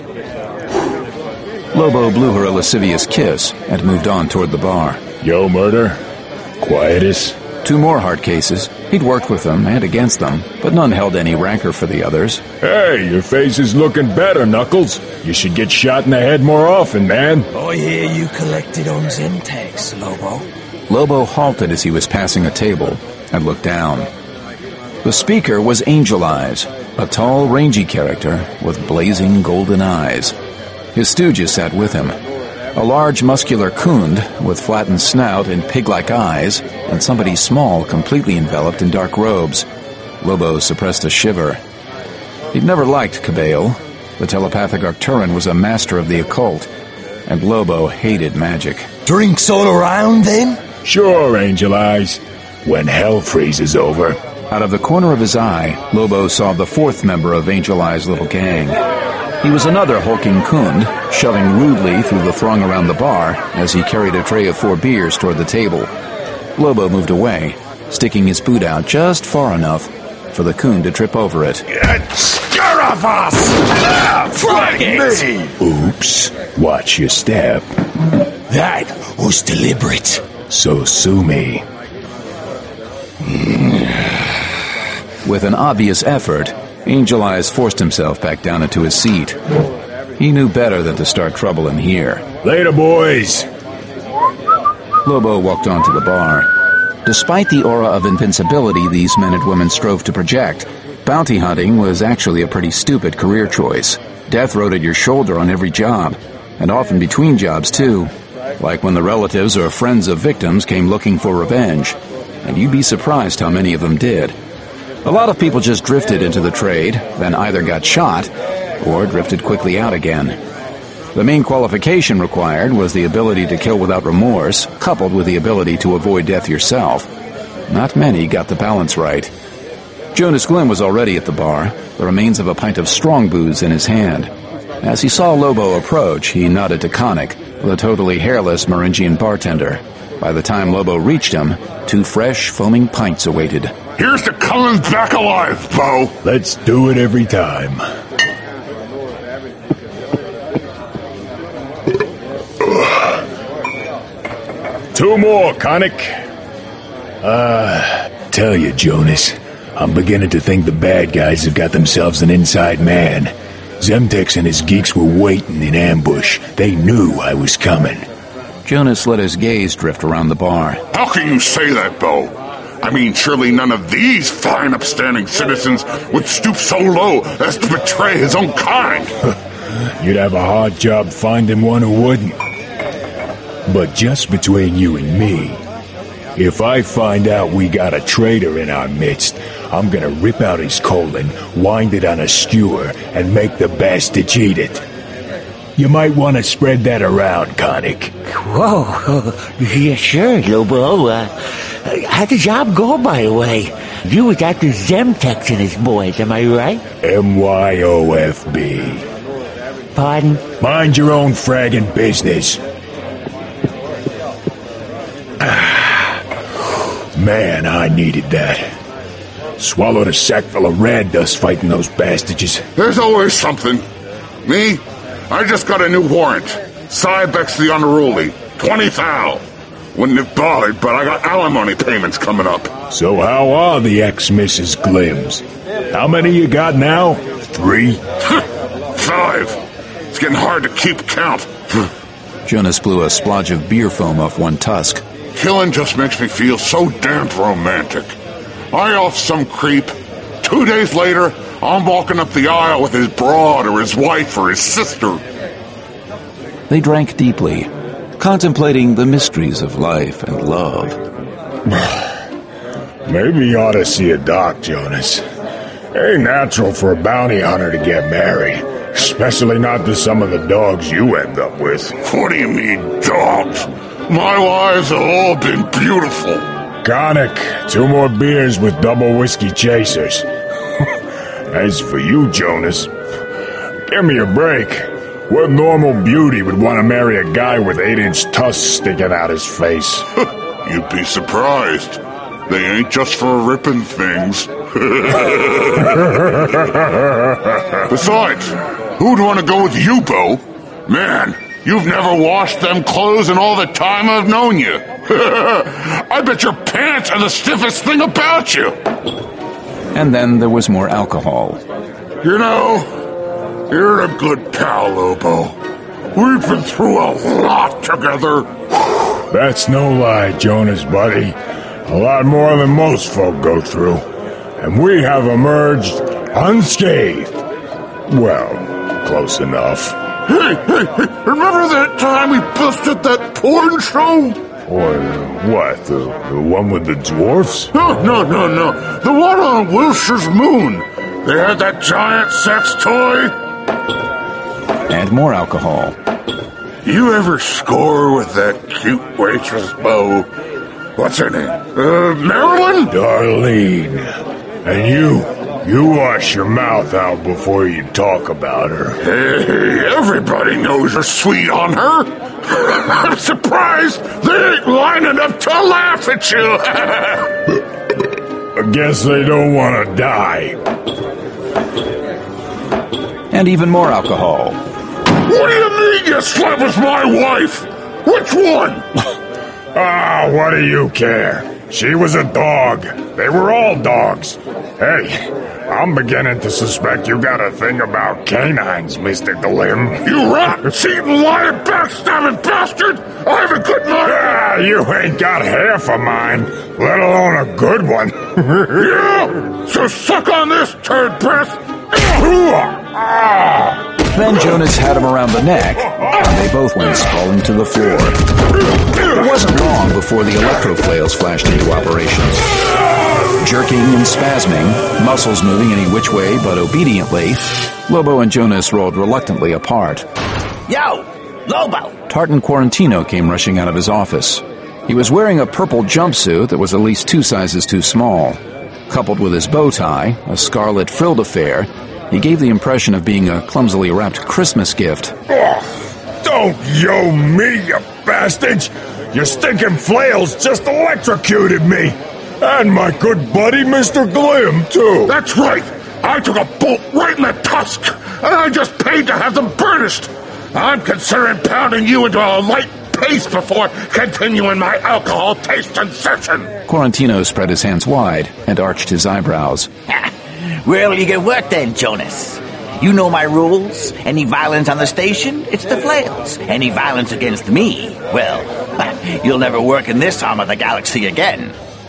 Lobo blew her a lascivious kiss and moved on toward the bar.
Yo, Murder. Quietus.
2 more hard cases. He'd worked with them and against them, but none held any rancor for the others.
Hey, your face is looking better, Knuckles. You should get shot in the head more often, man.
I hear you collected on Zemtex, Lobo.
Lobo halted as he was passing a table and looked down. The speaker was Angel Eyes, a tall, rangy character with blazing golden eyes. His stooges sat with him. A large, muscular Khund with flattened snout and pig-like eyes, and somebody small, completely enveloped in dark robes. Lobo suppressed a shiver. He'd never liked Cabale. The telepathic Arcturan was a master of the occult, and Lobo hated magic.
Drinks all around, then?
Sure, Angel Eyes. When hell freezes over.
Out of the corner of his eye, Lobo saw the 4th member of Angel Eye's little gang. He was another hulking Khund, shoving rudely through the throng around the bar as he carried a tray of 4 beers toward the table. Lobo moved away, sticking his boot out just far enough for the Khund to trip over it.
Scarafas!
Oops. Watch your step.
That was deliberate.
So sue me.
With an obvious effort, Angel Eyes forced himself back down into his seat. He knew better than to start trouble in here.
Later, boys.
Lobo walked on to the bar. Despite the aura of invincibility these men and women strove to project, bounty hunting was actually a pretty stupid career choice. Death rode at your shoulder on every job, and often between jobs, too. Like when the relatives or friends of victims came looking for revenge. And you'd be surprised how many of them did. A lot of people just drifted into the trade, then either got shot or drifted quickly out again. The main qualification required was the ability to kill without remorse, coupled with the ability to avoid death yourself. Not many got the balance right. Jonas Glim was already at the bar, the remains of a pint of strong booze in his hand. As he saw Lobo approach, he nodded to Connick, the totally hairless Maringian bartender. By the time Lobo reached him, 2 fresh, foaming pints awaited.
Here's to Cullen's back alive, Bo.
Let's do it every time. Two more, Connick. Tell you, Jonas, I'm beginning to think the bad guys have got themselves an inside man. Zemtex and his geeks were waiting in ambush. They knew I was coming.
Jonas let his gaze drift around the bar.
How can you say that, Bo? I mean, surely none of these fine, upstanding citizens would stoop so low as to betray his own kind.
You'd have a hard job finding one who wouldn't. But just between you and me, if I find out we got a traitor in our midst, I'm gonna rip out his colon, wind it on a skewer, and make the bastards eat it. You might want to spread that around, Connick.
Whoa, yeah, sure, Lobo. How'd the job go, by the way? You was after Zemtex and his boys, am I right?
MYOFB.
Pardon?
Mind your own fragging business. Man, I needed that. Swallowed a sack full of rad dust fighting those bastards.
There's always something. Me? I just got a new warrant. Cybex the Unruly. 20 thou. Wouldn't have bothered, but I got alimony payments coming up.
So how are the ex-Mrs. Glims? How many you got now? 3?
5. It's getting hard to keep count.
Jonas blew a splodge of beer foam off one tusk.
Killing just makes me feel so damned romantic. I off some creep. 2 days later, I'm walking up the aisle with his broad or his wife or his sister.
They drank deeply, contemplating the mysteries of life and love.
Maybe you ought to see a doc, Jonas. Ain't natural for a bounty hunter to get married, especially not to some of the dogs you end up with.
What do you mean, dogs? My lives have all been beautiful.
Connick, 2 more beers with double whiskey chasers. As for you, Jonas, give me a break. What normal beauty would want to marry a guy with 8-inch tusks sticking out his face?
You'd be surprised. They ain't just for ripping things. Besides, who'd want to go with you, Bo? Man, you've never washed them clothes in all the time I've known you. I bet your pants are the stiffest thing about you.
And then there was more alcohol.
You know, you're a good pal, Lobo. We've been through a lot together.
That's no lie, Jonas, buddy. A lot more than most folk go through. And we have emerged unscathed. Well, close enough.
Hey, remember that time we busted that porn show?
Or what, the one with the dwarfs?
No. The one on Wilshire's moon. They had that giant sex toy.
And more alcohol.
You ever score with that cute waitress, Bo? What's her name? Marilyn?
Darlene. And you wash your mouth out before you talk about her.
Hey, everybody knows you're sweet on her. I'm surprised they ain't lining up to laugh at you.
I guess they don't want to die.
And even more alcohol.
What do you mean you slept with my wife? Which one?
What do you care? She was a dog. They were all dogs. Hey, I'm beginning to suspect you got a thing about canines, Mr. Glim.
You rotten, cheating, lying, backstabbing bastard! I have a good mind!
You ain't got half of mine, let alone a good one.
Yeah? So suck on this, turd breath!
Then Jonas had him around the neck, and they both went sprawling to the floor. It wasn't long before the electroflails flashed into operation. Jerking and spasming, muscles moving any which way but obediently, Lobo and Jonas rolled reluctantly apart.
Yo, Lobo!
Tartan Quarantino came rushing out of his office. He was wearing a purple jumpsuit that was at least 2 sizes too small. Coupled with his bow tie, a scarlet frilled affair, He gave the impression of being a clumsily wrapped Christmas gift.
Don't yo me, you bastards! Your stinking flails just electrocuted me! And my good buddy, Mr. Glim, too!
That's right! I took a bolt right in the tusk, and I just paid to have them burnished! I'm considering pounding you into a light paste before continuing my alcohol tasting session!
Quarantino spread his hands wide and arched his eyebrows.
Well, you get work then, Jonas. You know my rules. Any violence on the station, it's the flails. Any violence against me, well, you'll never work in this arm of the galaxy again.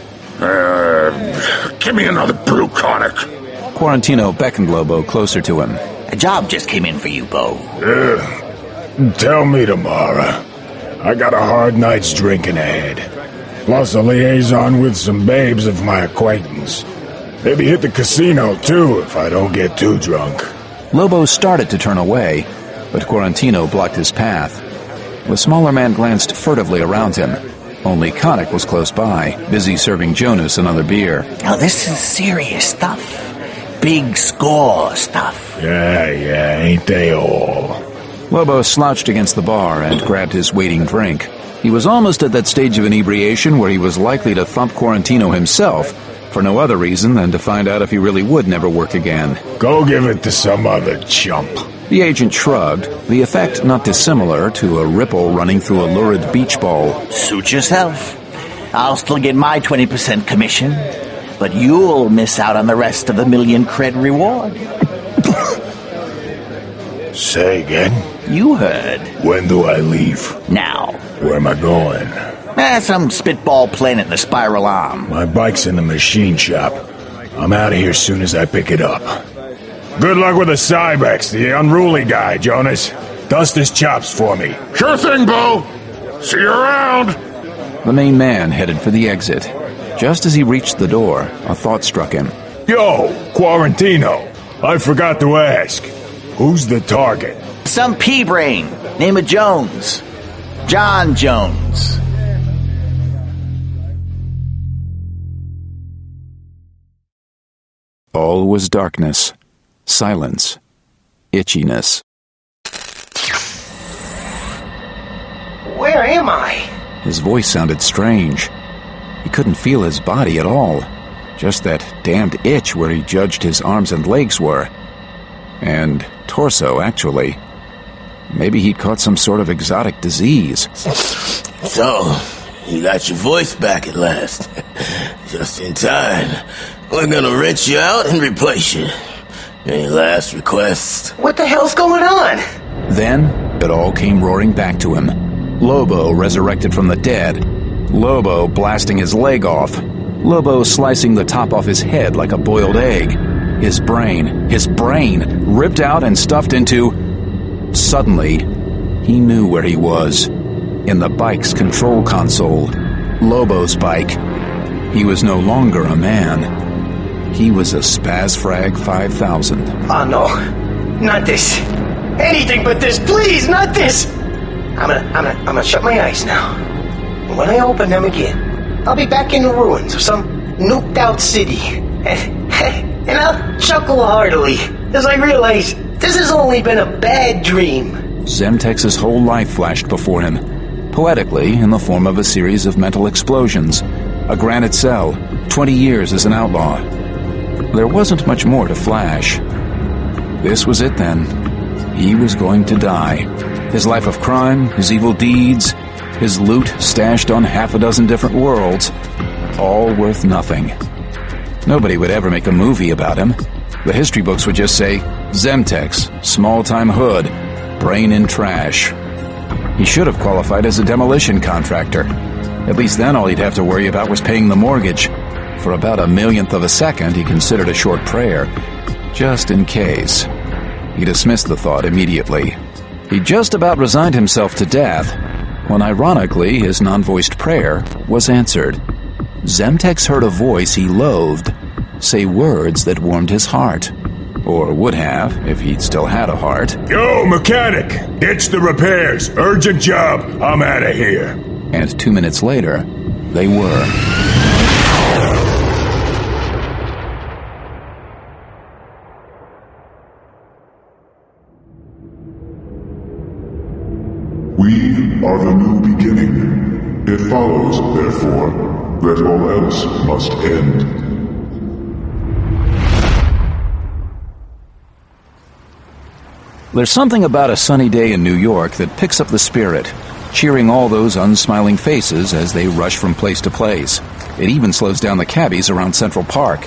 Give me another brew, Conic.
Quarantino beckoned Lobo closer to him.
A job just came in for you, Bo.
Tell me tomorrow. I got a hard night's drinking ahead. Plus a liaison with some babes of my acquaintance. Maybe hit the casino, too, if I don't get too drunk.
Lobo started to turn away, but Quarantino blocked his path. The smaller man glanced furtively around him. Only Conic was close by, busy serving Jonas another beer.
Now this is serious stuff. Big score stuff.
Yeah, ain't they all?
Lobo slouched against the bar and grabbed his waiting drink. He was almost at that stage of inebriation where he was likely to thump Quarantino himself, for no other reason than to find out if he really would never work again.
Go give it to some other chump.
The agent shrugged, the effect not dissimilar to a ripple running through a lurid beach ball.
Suit yourself. I'll still get my 20% commission, but you'll miss out on the rest of the million cred reward.
Say again?
You heard.
When do I leave?
Now.
Where am I going?
Some spitball planet in the spiral arm.
My bike's in the machine shop. I'm out of here soon as I pick it up. Good luck with the Cybex, the unruly guy, Jonas. Dust his chops for me.
Sure thing, Bo. See you around.
The main man headed for the exit. Just as he reached the door, a thought struck him.
Yo, Quarantino. I forgot to ask. Who's the target?
Some pea-brain. Name of Jones. John Jones.
All was darkness, silence, itchiness.
Where am I?
His voice sounded strange. He couldn't feel his body at all. Just that damned itch where he judged his arms and legs were. And torso, actually. Maybe he'd caught some sort of exotic disease.
So, you got your voice back at last. Just in time. We're gonna rinse you out and replace you. Any last requests?
What the hell's going on?
Then, it all came roaring back to him. Lobo resurrected from the dead. Lobo blasting his leg off. Lobo slicing the top off his head like a boiled egg. His brain, ripped out and stuffed into... Suddenly, he knew where he was. In the bike's control console. Lobo's bike. He was no longer a man. He was a Spazfrag 5000.
Oh no, not this. Anything but this, please, not this. I'm gonna shut my eyes now. And when I open them again, I'll be back in the ruins of some nuked out city. And I'll chuckle heartily as I realize this has only been a bad dream.
Zemtex's whole life flashed before him, poetically in the form of a series of mental explosions. A granite cell, 20 years as an outlaw. There wasn't much more to flash. This was it then. He was going to die. His life of crime, his evil deeds, his loot stashed on half a dozen different worlds, all worth nothing. Nobody would ever make a movie about him. The history books would just say, Zemtex, small-time hood, brain in trash. He should have qualified as a demolition contractor. At least then all he'd have to worry about was paying the mortgage. For about a millionth of a second, he considered a short prayer, just in case. He dismissed the thought immediately. He just about resigned himself to death, when ironically his non-voiced prayer was answered. Zemtex heard a voice he loathed say words that warmed his heart. Or would have, if he'd still had a heart.
Yo, mechanic! Ditch the repairs! Urgent job! I'm out of here!
And 2 minutes later, they were.
We are the new beginning. It follows, therefore, that all else must end.
There's something about a sunny day in New York that picks up the spirit, cheering all those unsmiling faces as they rush from place to place. It even slows down the cabbies around Central Park.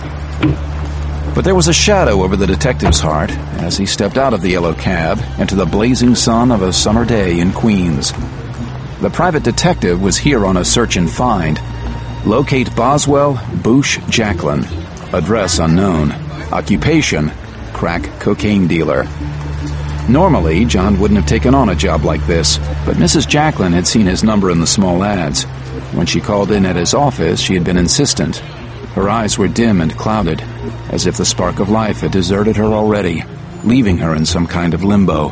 But there was a shadow over the detective's heart as he stepped out of the yellow cab into the blazing sun of a summer day in Queens. The private detective was here on a search and find. Locate Boswell Bouche Jacklin. Address unknown. Occupation, crack cocaine dealer. Normally, John wouldn't have taken on a job like this, but Mrs. Jacklin had seen his number in the small ads. When she called in at his office, she had been insistent. Her eyes were dim and clouded, as if the spark of life had deserted her already, leaving her in some kind of limbo.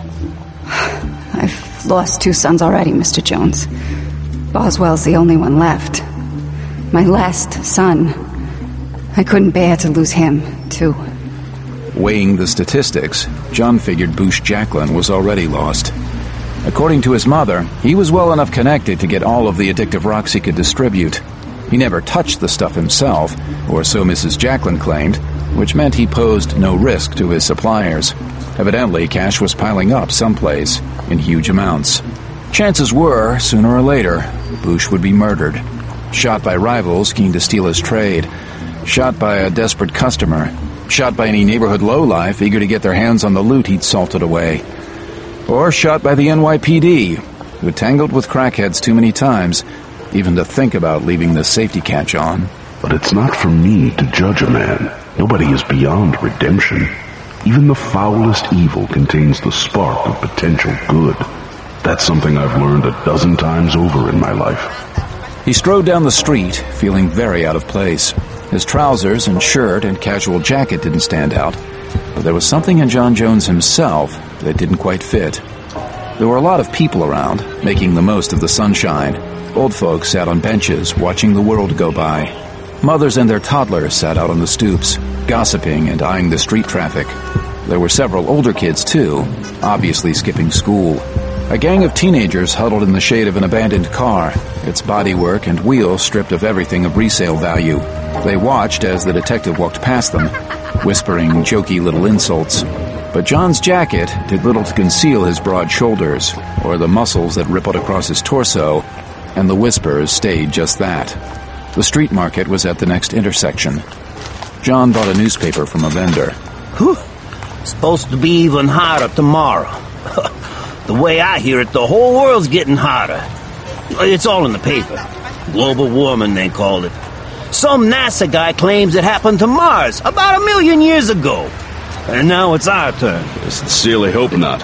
I've lost 2 sons already, Mr. Jones. Boswell's the only one left. My last son. I couldn't bear to lose him, too.
Weighing the statistics, John figured Bouche Jacklin was already lost. According to his mother, he was well enough connected to get all of the addictive rocks he could distribute. He never touched the stuff himself, or so Mrs. Jacklin claimed, which meant he posed no risk to his suppliers. Evidently, cash was piling up someplace, in huge amounts. Chances were, sooner or later, Bouche would be murdered. Shot by rivals keen to steal his trade. Shot by a desperate customer. Shot by any neighborhood lowlife eager to get their hands on the loot he'd salted away. Or shot by the NYPD, who tangled with crackheads too many times, even to think about leaving the safety catch on.
But it's not for me to judge a man. Nobody is beyond redemption. Even the foulest evil contains the spark of potential good. That's something I've learned 12 times over in my life.
He strode down the street, feeling very out of place. His trousers and shirt and casual jacket didn't stand out, but there was something in John Jones himself that didn't quite fit. There were a lot of people around, making the most of the sunshine. Old folks sat on benches, watching the world go by. Mothers and their toddlers sat out on the stoops, gossiping and eyeing the street traffic. There were several older kids, too, obviously skipping school. A gang of teenagers huddled in the shade of an abandoned car, its bodywork and wheels stripped of everything of resale value. They watched as the detective walked past them, whispering jokey little insults. But John's jacket did little to conceal his broad shoulders, or the muscles that rippled across his torso, and the whispers stayed just that. The street market was at the next intersection. John bought a newspaper from a vendor.
Whew. Supposed to be even hotter tomorrow. The way I hear it, the whole world's getting hotter. It's all in the paper. Global warming, they called it. Some NASA guy claims it happened to Mars about 1 million years ago. And now it's our turn.
I sincerely hope not.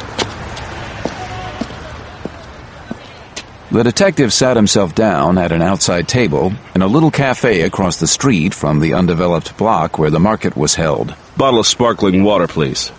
The detective sat himself down at an outside table in a little cafe across the street from the undeveloped block where the market was held.
Bottle of sparkling water, please.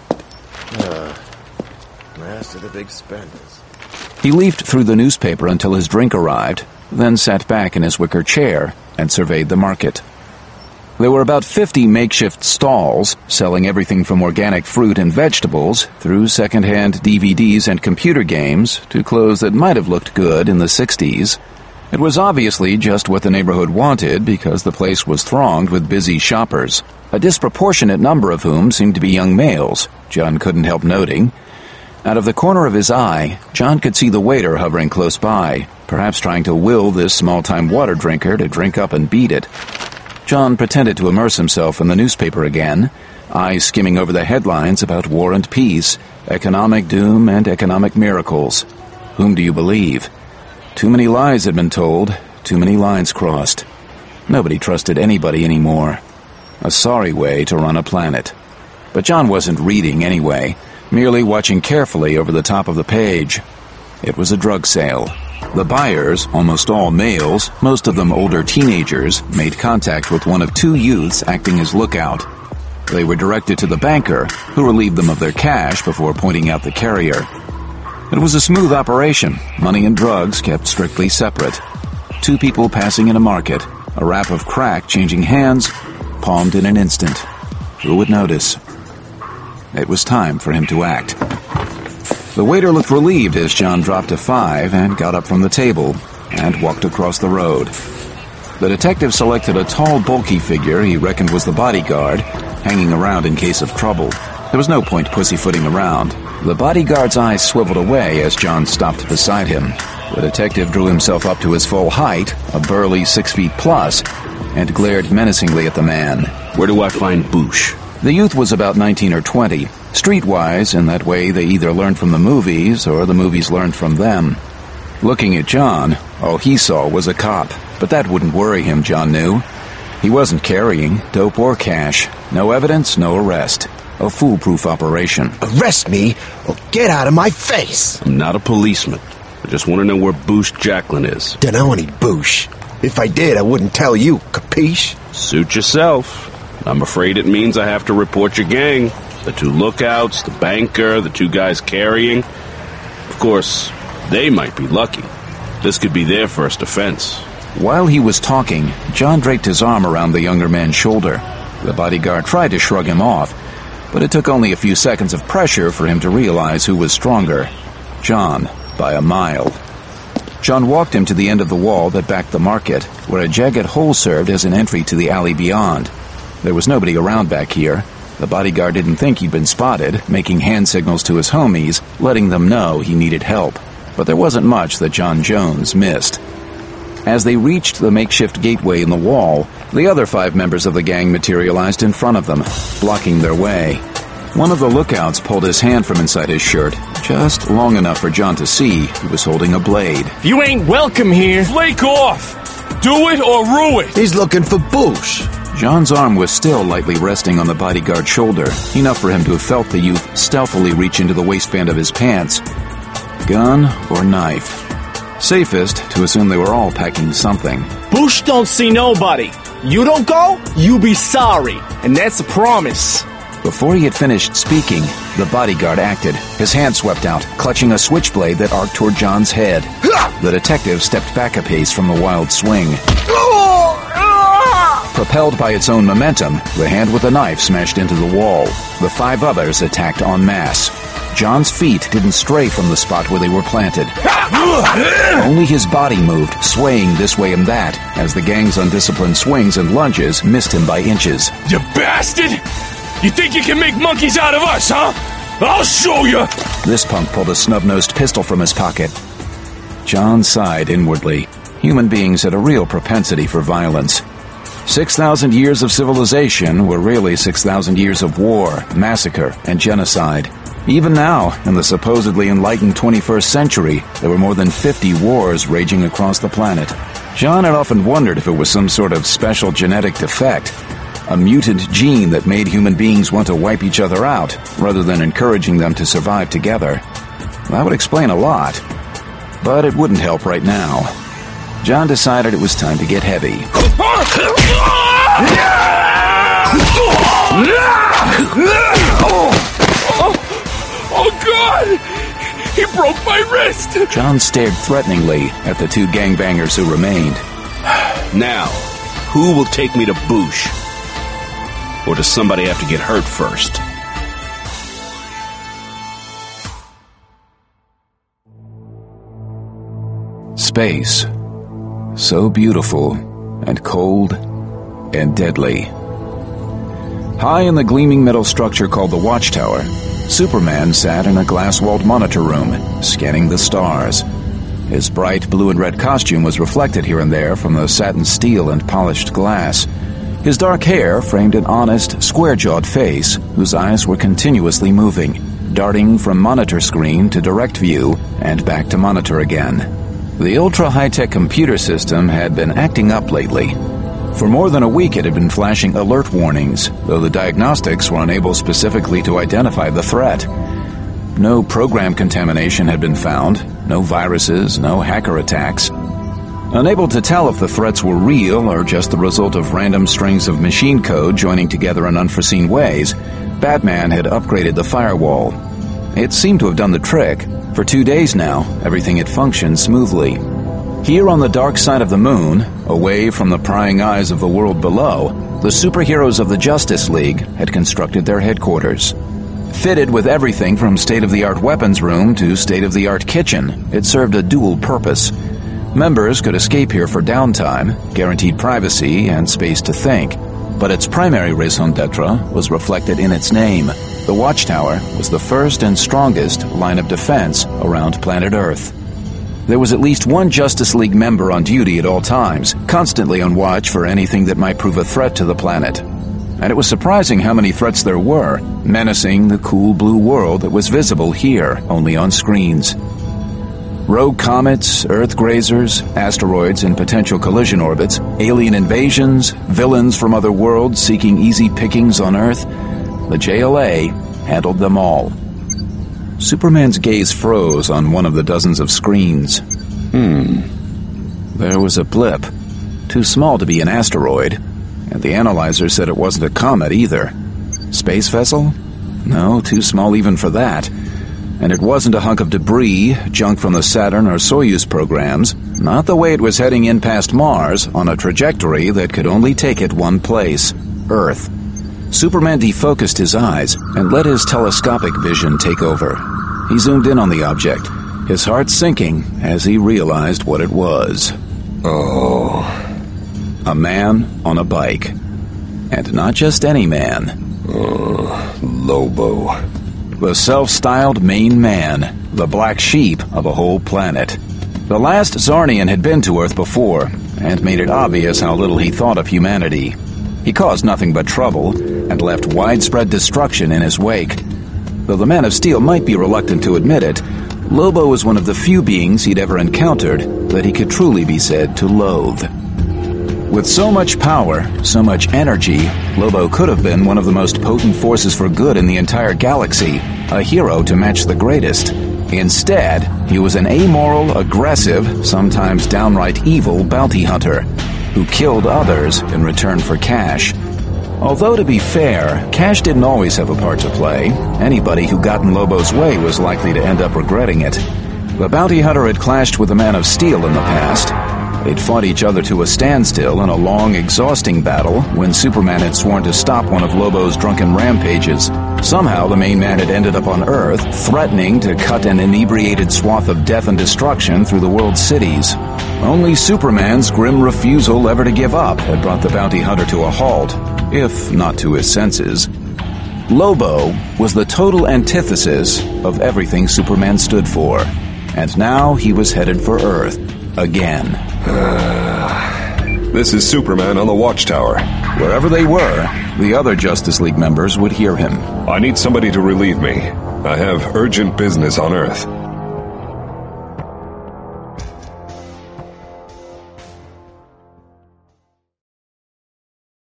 Last of the big spenders.
He leafed through the newspaper until his drink arrived, then sat back in his wicker chair and surveyed the market. There were about 50 makeshift stalls selling everything from organic fruit and vegetables through second-hand DVDs and computer games to clothes that might have looked good in the 60s. It was obviously just what the neighborhood wanted because the place was thronged with busy shoppers, a disproportionate number of whom seemed to be young males, John couldn't help noting. Out of the corner of his eye, John could see the waiter hovering close by, perhaps trying to will this small-time water drinker to drink up and beat it. John pretended to immerse himself in the newspaper again, eyes skimming over the headlines about war and peace, economic doom and economic miracles. Whom do you believe? Too many lies had been told, too many lines crossed. Nobody trusted anybody anymore. A sorry way to run a planet. But John wasn't reading anyway, merely watching carefully over the top of the page. It was a drug sale. The buyers, almost all males, most of them older teenagers, made contact with one of 2 youths acting as lookout. They were directed to the banker, who relieved them of their cash before pointing out the carrier. It was a smooth operation, money and drugs kept strictly separate. 2 people passing in a market, a wrap of crack changing hands, palmed in an instant. Who would notice? It was time for him to act. The waiter looked relieved as John dropped a 5 and got up from the table and walked across the road. The detective selected a tall, bulky figure he reckoned was the bodyguard, hanging around in case of trouble. There was no point pussyfooting around. The bodyguard's eyes swiveled away as John stopped beside him. The detective drew himself up to his full height, a burly 6 feet plus, and glared menacingly at the man.
Where do I find Boosh?
The youth was about 19 or 20, streetwise in that way they either learned from the movies or the movies learned from them. Looking at John, all he saw was a cop, but that wouldn't worry him, John knew. He wasn't carrying dope or cash. No evidence, no arrest. A foolproof operation.
Arrest me or get out of my face!
I'm not a policeman. I just want to know where Boosh Jacklin is.
Dunno any Boosh. If I did, I wouldn't tell you, capiche?
Suit yourself. I'm afraid it means I have to report your gang. The 2 lookouts, the banker, the 2 guys carrying. Of course, they might be lucky. This could be their first offense.
While he was talking, John draped his arm around the younger man's shoulder. The bodyguard tried to shrug him off, but it took only a few seconds of pressure for him to realize who was stronger. John, by a mile. John walked him to the end of the wall that backed the market, where a jagged hole served as an entry to the alley beyond. There was nobody around back here. The bodyguard didn't think he'd been spotted, making hand signals to his homies, letting them know he needed help. But there wasn't much that John Jones missed. As they reached the makeshift gateway in the wall, the other 5 members of the gang materialized in front of them, blocking their way. One of the lookouts pulled his hand from inside his shirt, just long enough for John to see he was holding a blade.
You ain't welcome here. Flake off! Do it or rue it!
He's looking for Boosh.
John's arm was still lightly resting on the bodyguard's shoulder, enough for him to have felt the youth stealthily reach into the waistband of his pants. Gun or knife? Safest to assume they were all packing something.
Boosh don't see nobody. You don't go, you be sorry. And that's a promise.
Before he had finished speaking, the bodyguard acted. His hand swept out, clutching a switchblade that arced toward John's head. The detective stepped back a pace from the wild swing. Propelled by its own momentum, the hand with the knife smashed into the wall. The 5 others attacked en masse. John's feet didn't stray from the spot where they were planted. Only his body moved, swaying this way and that, as the gang's undisciplined swings and lunges missed him by inches.
You bastard! You think you can make monkeys out of us, huh? I'll show you!
This punk pulled a snub-nosed pistol from his pocket. John sighed inwardly. Human beings had a real propensity for violence. 6,000 years of civilization were really 6,000 years of war, massacre, and genocide. Even now, in the supposedly enlightened 21st century, there were more than 50 wars raging across the planet. John had often wondered if it was some sort of special genetic defect, a mutant gene that made human beings want to wipe each other out, rather than encouraging them to survive together. That would explain a lot, but it wouldn't help right now. John decided it was time to get heavy.
Oh, God! He broke my wrist!
John stared threateningly at the 2 gangbangers who remained.
Now, who will take me to Boosh? Or does somebody have to get hurt first?
Space. So beautiful and cold and deadly. High in the gleaming metal structure called the Watchtower, Superman sat in a glass-walled monitor room, scanning the stars. His bright blue and red costume was reflected here and there from the satin steel and polished glass. His dark hair framed an honest, square-jawed face whose eyes were continuously moving, darting from monitor screen to direct view and back to monitor again. The ultra-high-tech computer system had been acting up lately. For more than a week it had been flashing alert warnings, though the diagnostics were unable specifically to identify the threat. No program contamination had been found, no viruses, no hacker attacks. Unable to tell if the threats were real or just the result of random strings of machine code joining together in unforeseen ways, Batman had upgraded the firewall. It seemed to have done the trick. For 2 days now, everything had functioned smoothly. Here on the dark side of the moon, away from the prying eyes of the world below, the superheroes of the Justice League had constructed their headquarters. Fitted with everything from state-of-the-art weapons room to state-of-the-art kitchen, it served a dual purpose. Members could escape here for downtime, guaranteed privacy, and space to think. But its primary raison d'etre was reflected in its name. The Watchtower was the first and strongest line of defense around planet Earth. There was at least one Justice League member on duty at all times, constantly on watch for anything that might prove a threat to the planet. And it was surprising how many threats there were, menacing the cool blue world that was visible here, only on screens. Rogue comets, Earth grazers, asteroids in potential collision orbits, alien invasions, villains from other worlds seeking easy pickings on Earth. The JLA handled them all. Superman's gaze froze on one of the dozens of screens. There was a blip, too small to be an asteroid, and the analyzer said it wasn't a comet either. Space vessel? No, too small even for that. And it wasn't a hunk of debris, junk from the Saturn or Soyuz programs, not the way it was heading in past Mars on a trajectory that could only take it one place, Earth. Superman defocused his eyes and let his telescopic vision take over. He zoomed in on the object, his heart sinking as he realized what it was. A man on a bike. And not just any man.
Lobo.
The self-styled main man, the black sheep of a whole planet. The last Zarnian had been to Earth before, and made it obvious how little he thought of humanity. He caused nothing but trouble, and left widespread destruction in his wake. Though the Man of Steel might be reluctant to admit it, Lobo was one of the few beings he'd ever encountered that he could truly be said to loathe. With so much power, so much energy, Lobo could have been one of the most potent forces for good in the entire galaxy, a hero to match the greatest. Instead, he was an amoral, aggressive, sometimes downright evil bounty hunter, who killed others in return for cash. Although, to be fair, cash didn't always have a part to play. Anybody who got in Lobo's way was likely to end up regretting it. The bounty hunter had clashed with the Man of Steel in the past. They'd fought each other to a standstill in a long, exhausting battle when Superman had sworn to stop one of Lobo's drunken rampages. Somehow, the main man had ended up on Earth, threatening to cut an inebriated swath of death and destruction through the world's cities. Only Superman's grim refusal ever to give up had brought the bounty hunter to a halt, if not to his senses. Lobo was the total antithesis of everything Superman stood for, and now he was headed for Earth again.
This is Superman on the Watchtower.
Wherever they were, the other Justice League members would hear him.
I need somebody to relieve me. I have urgent business on Earth.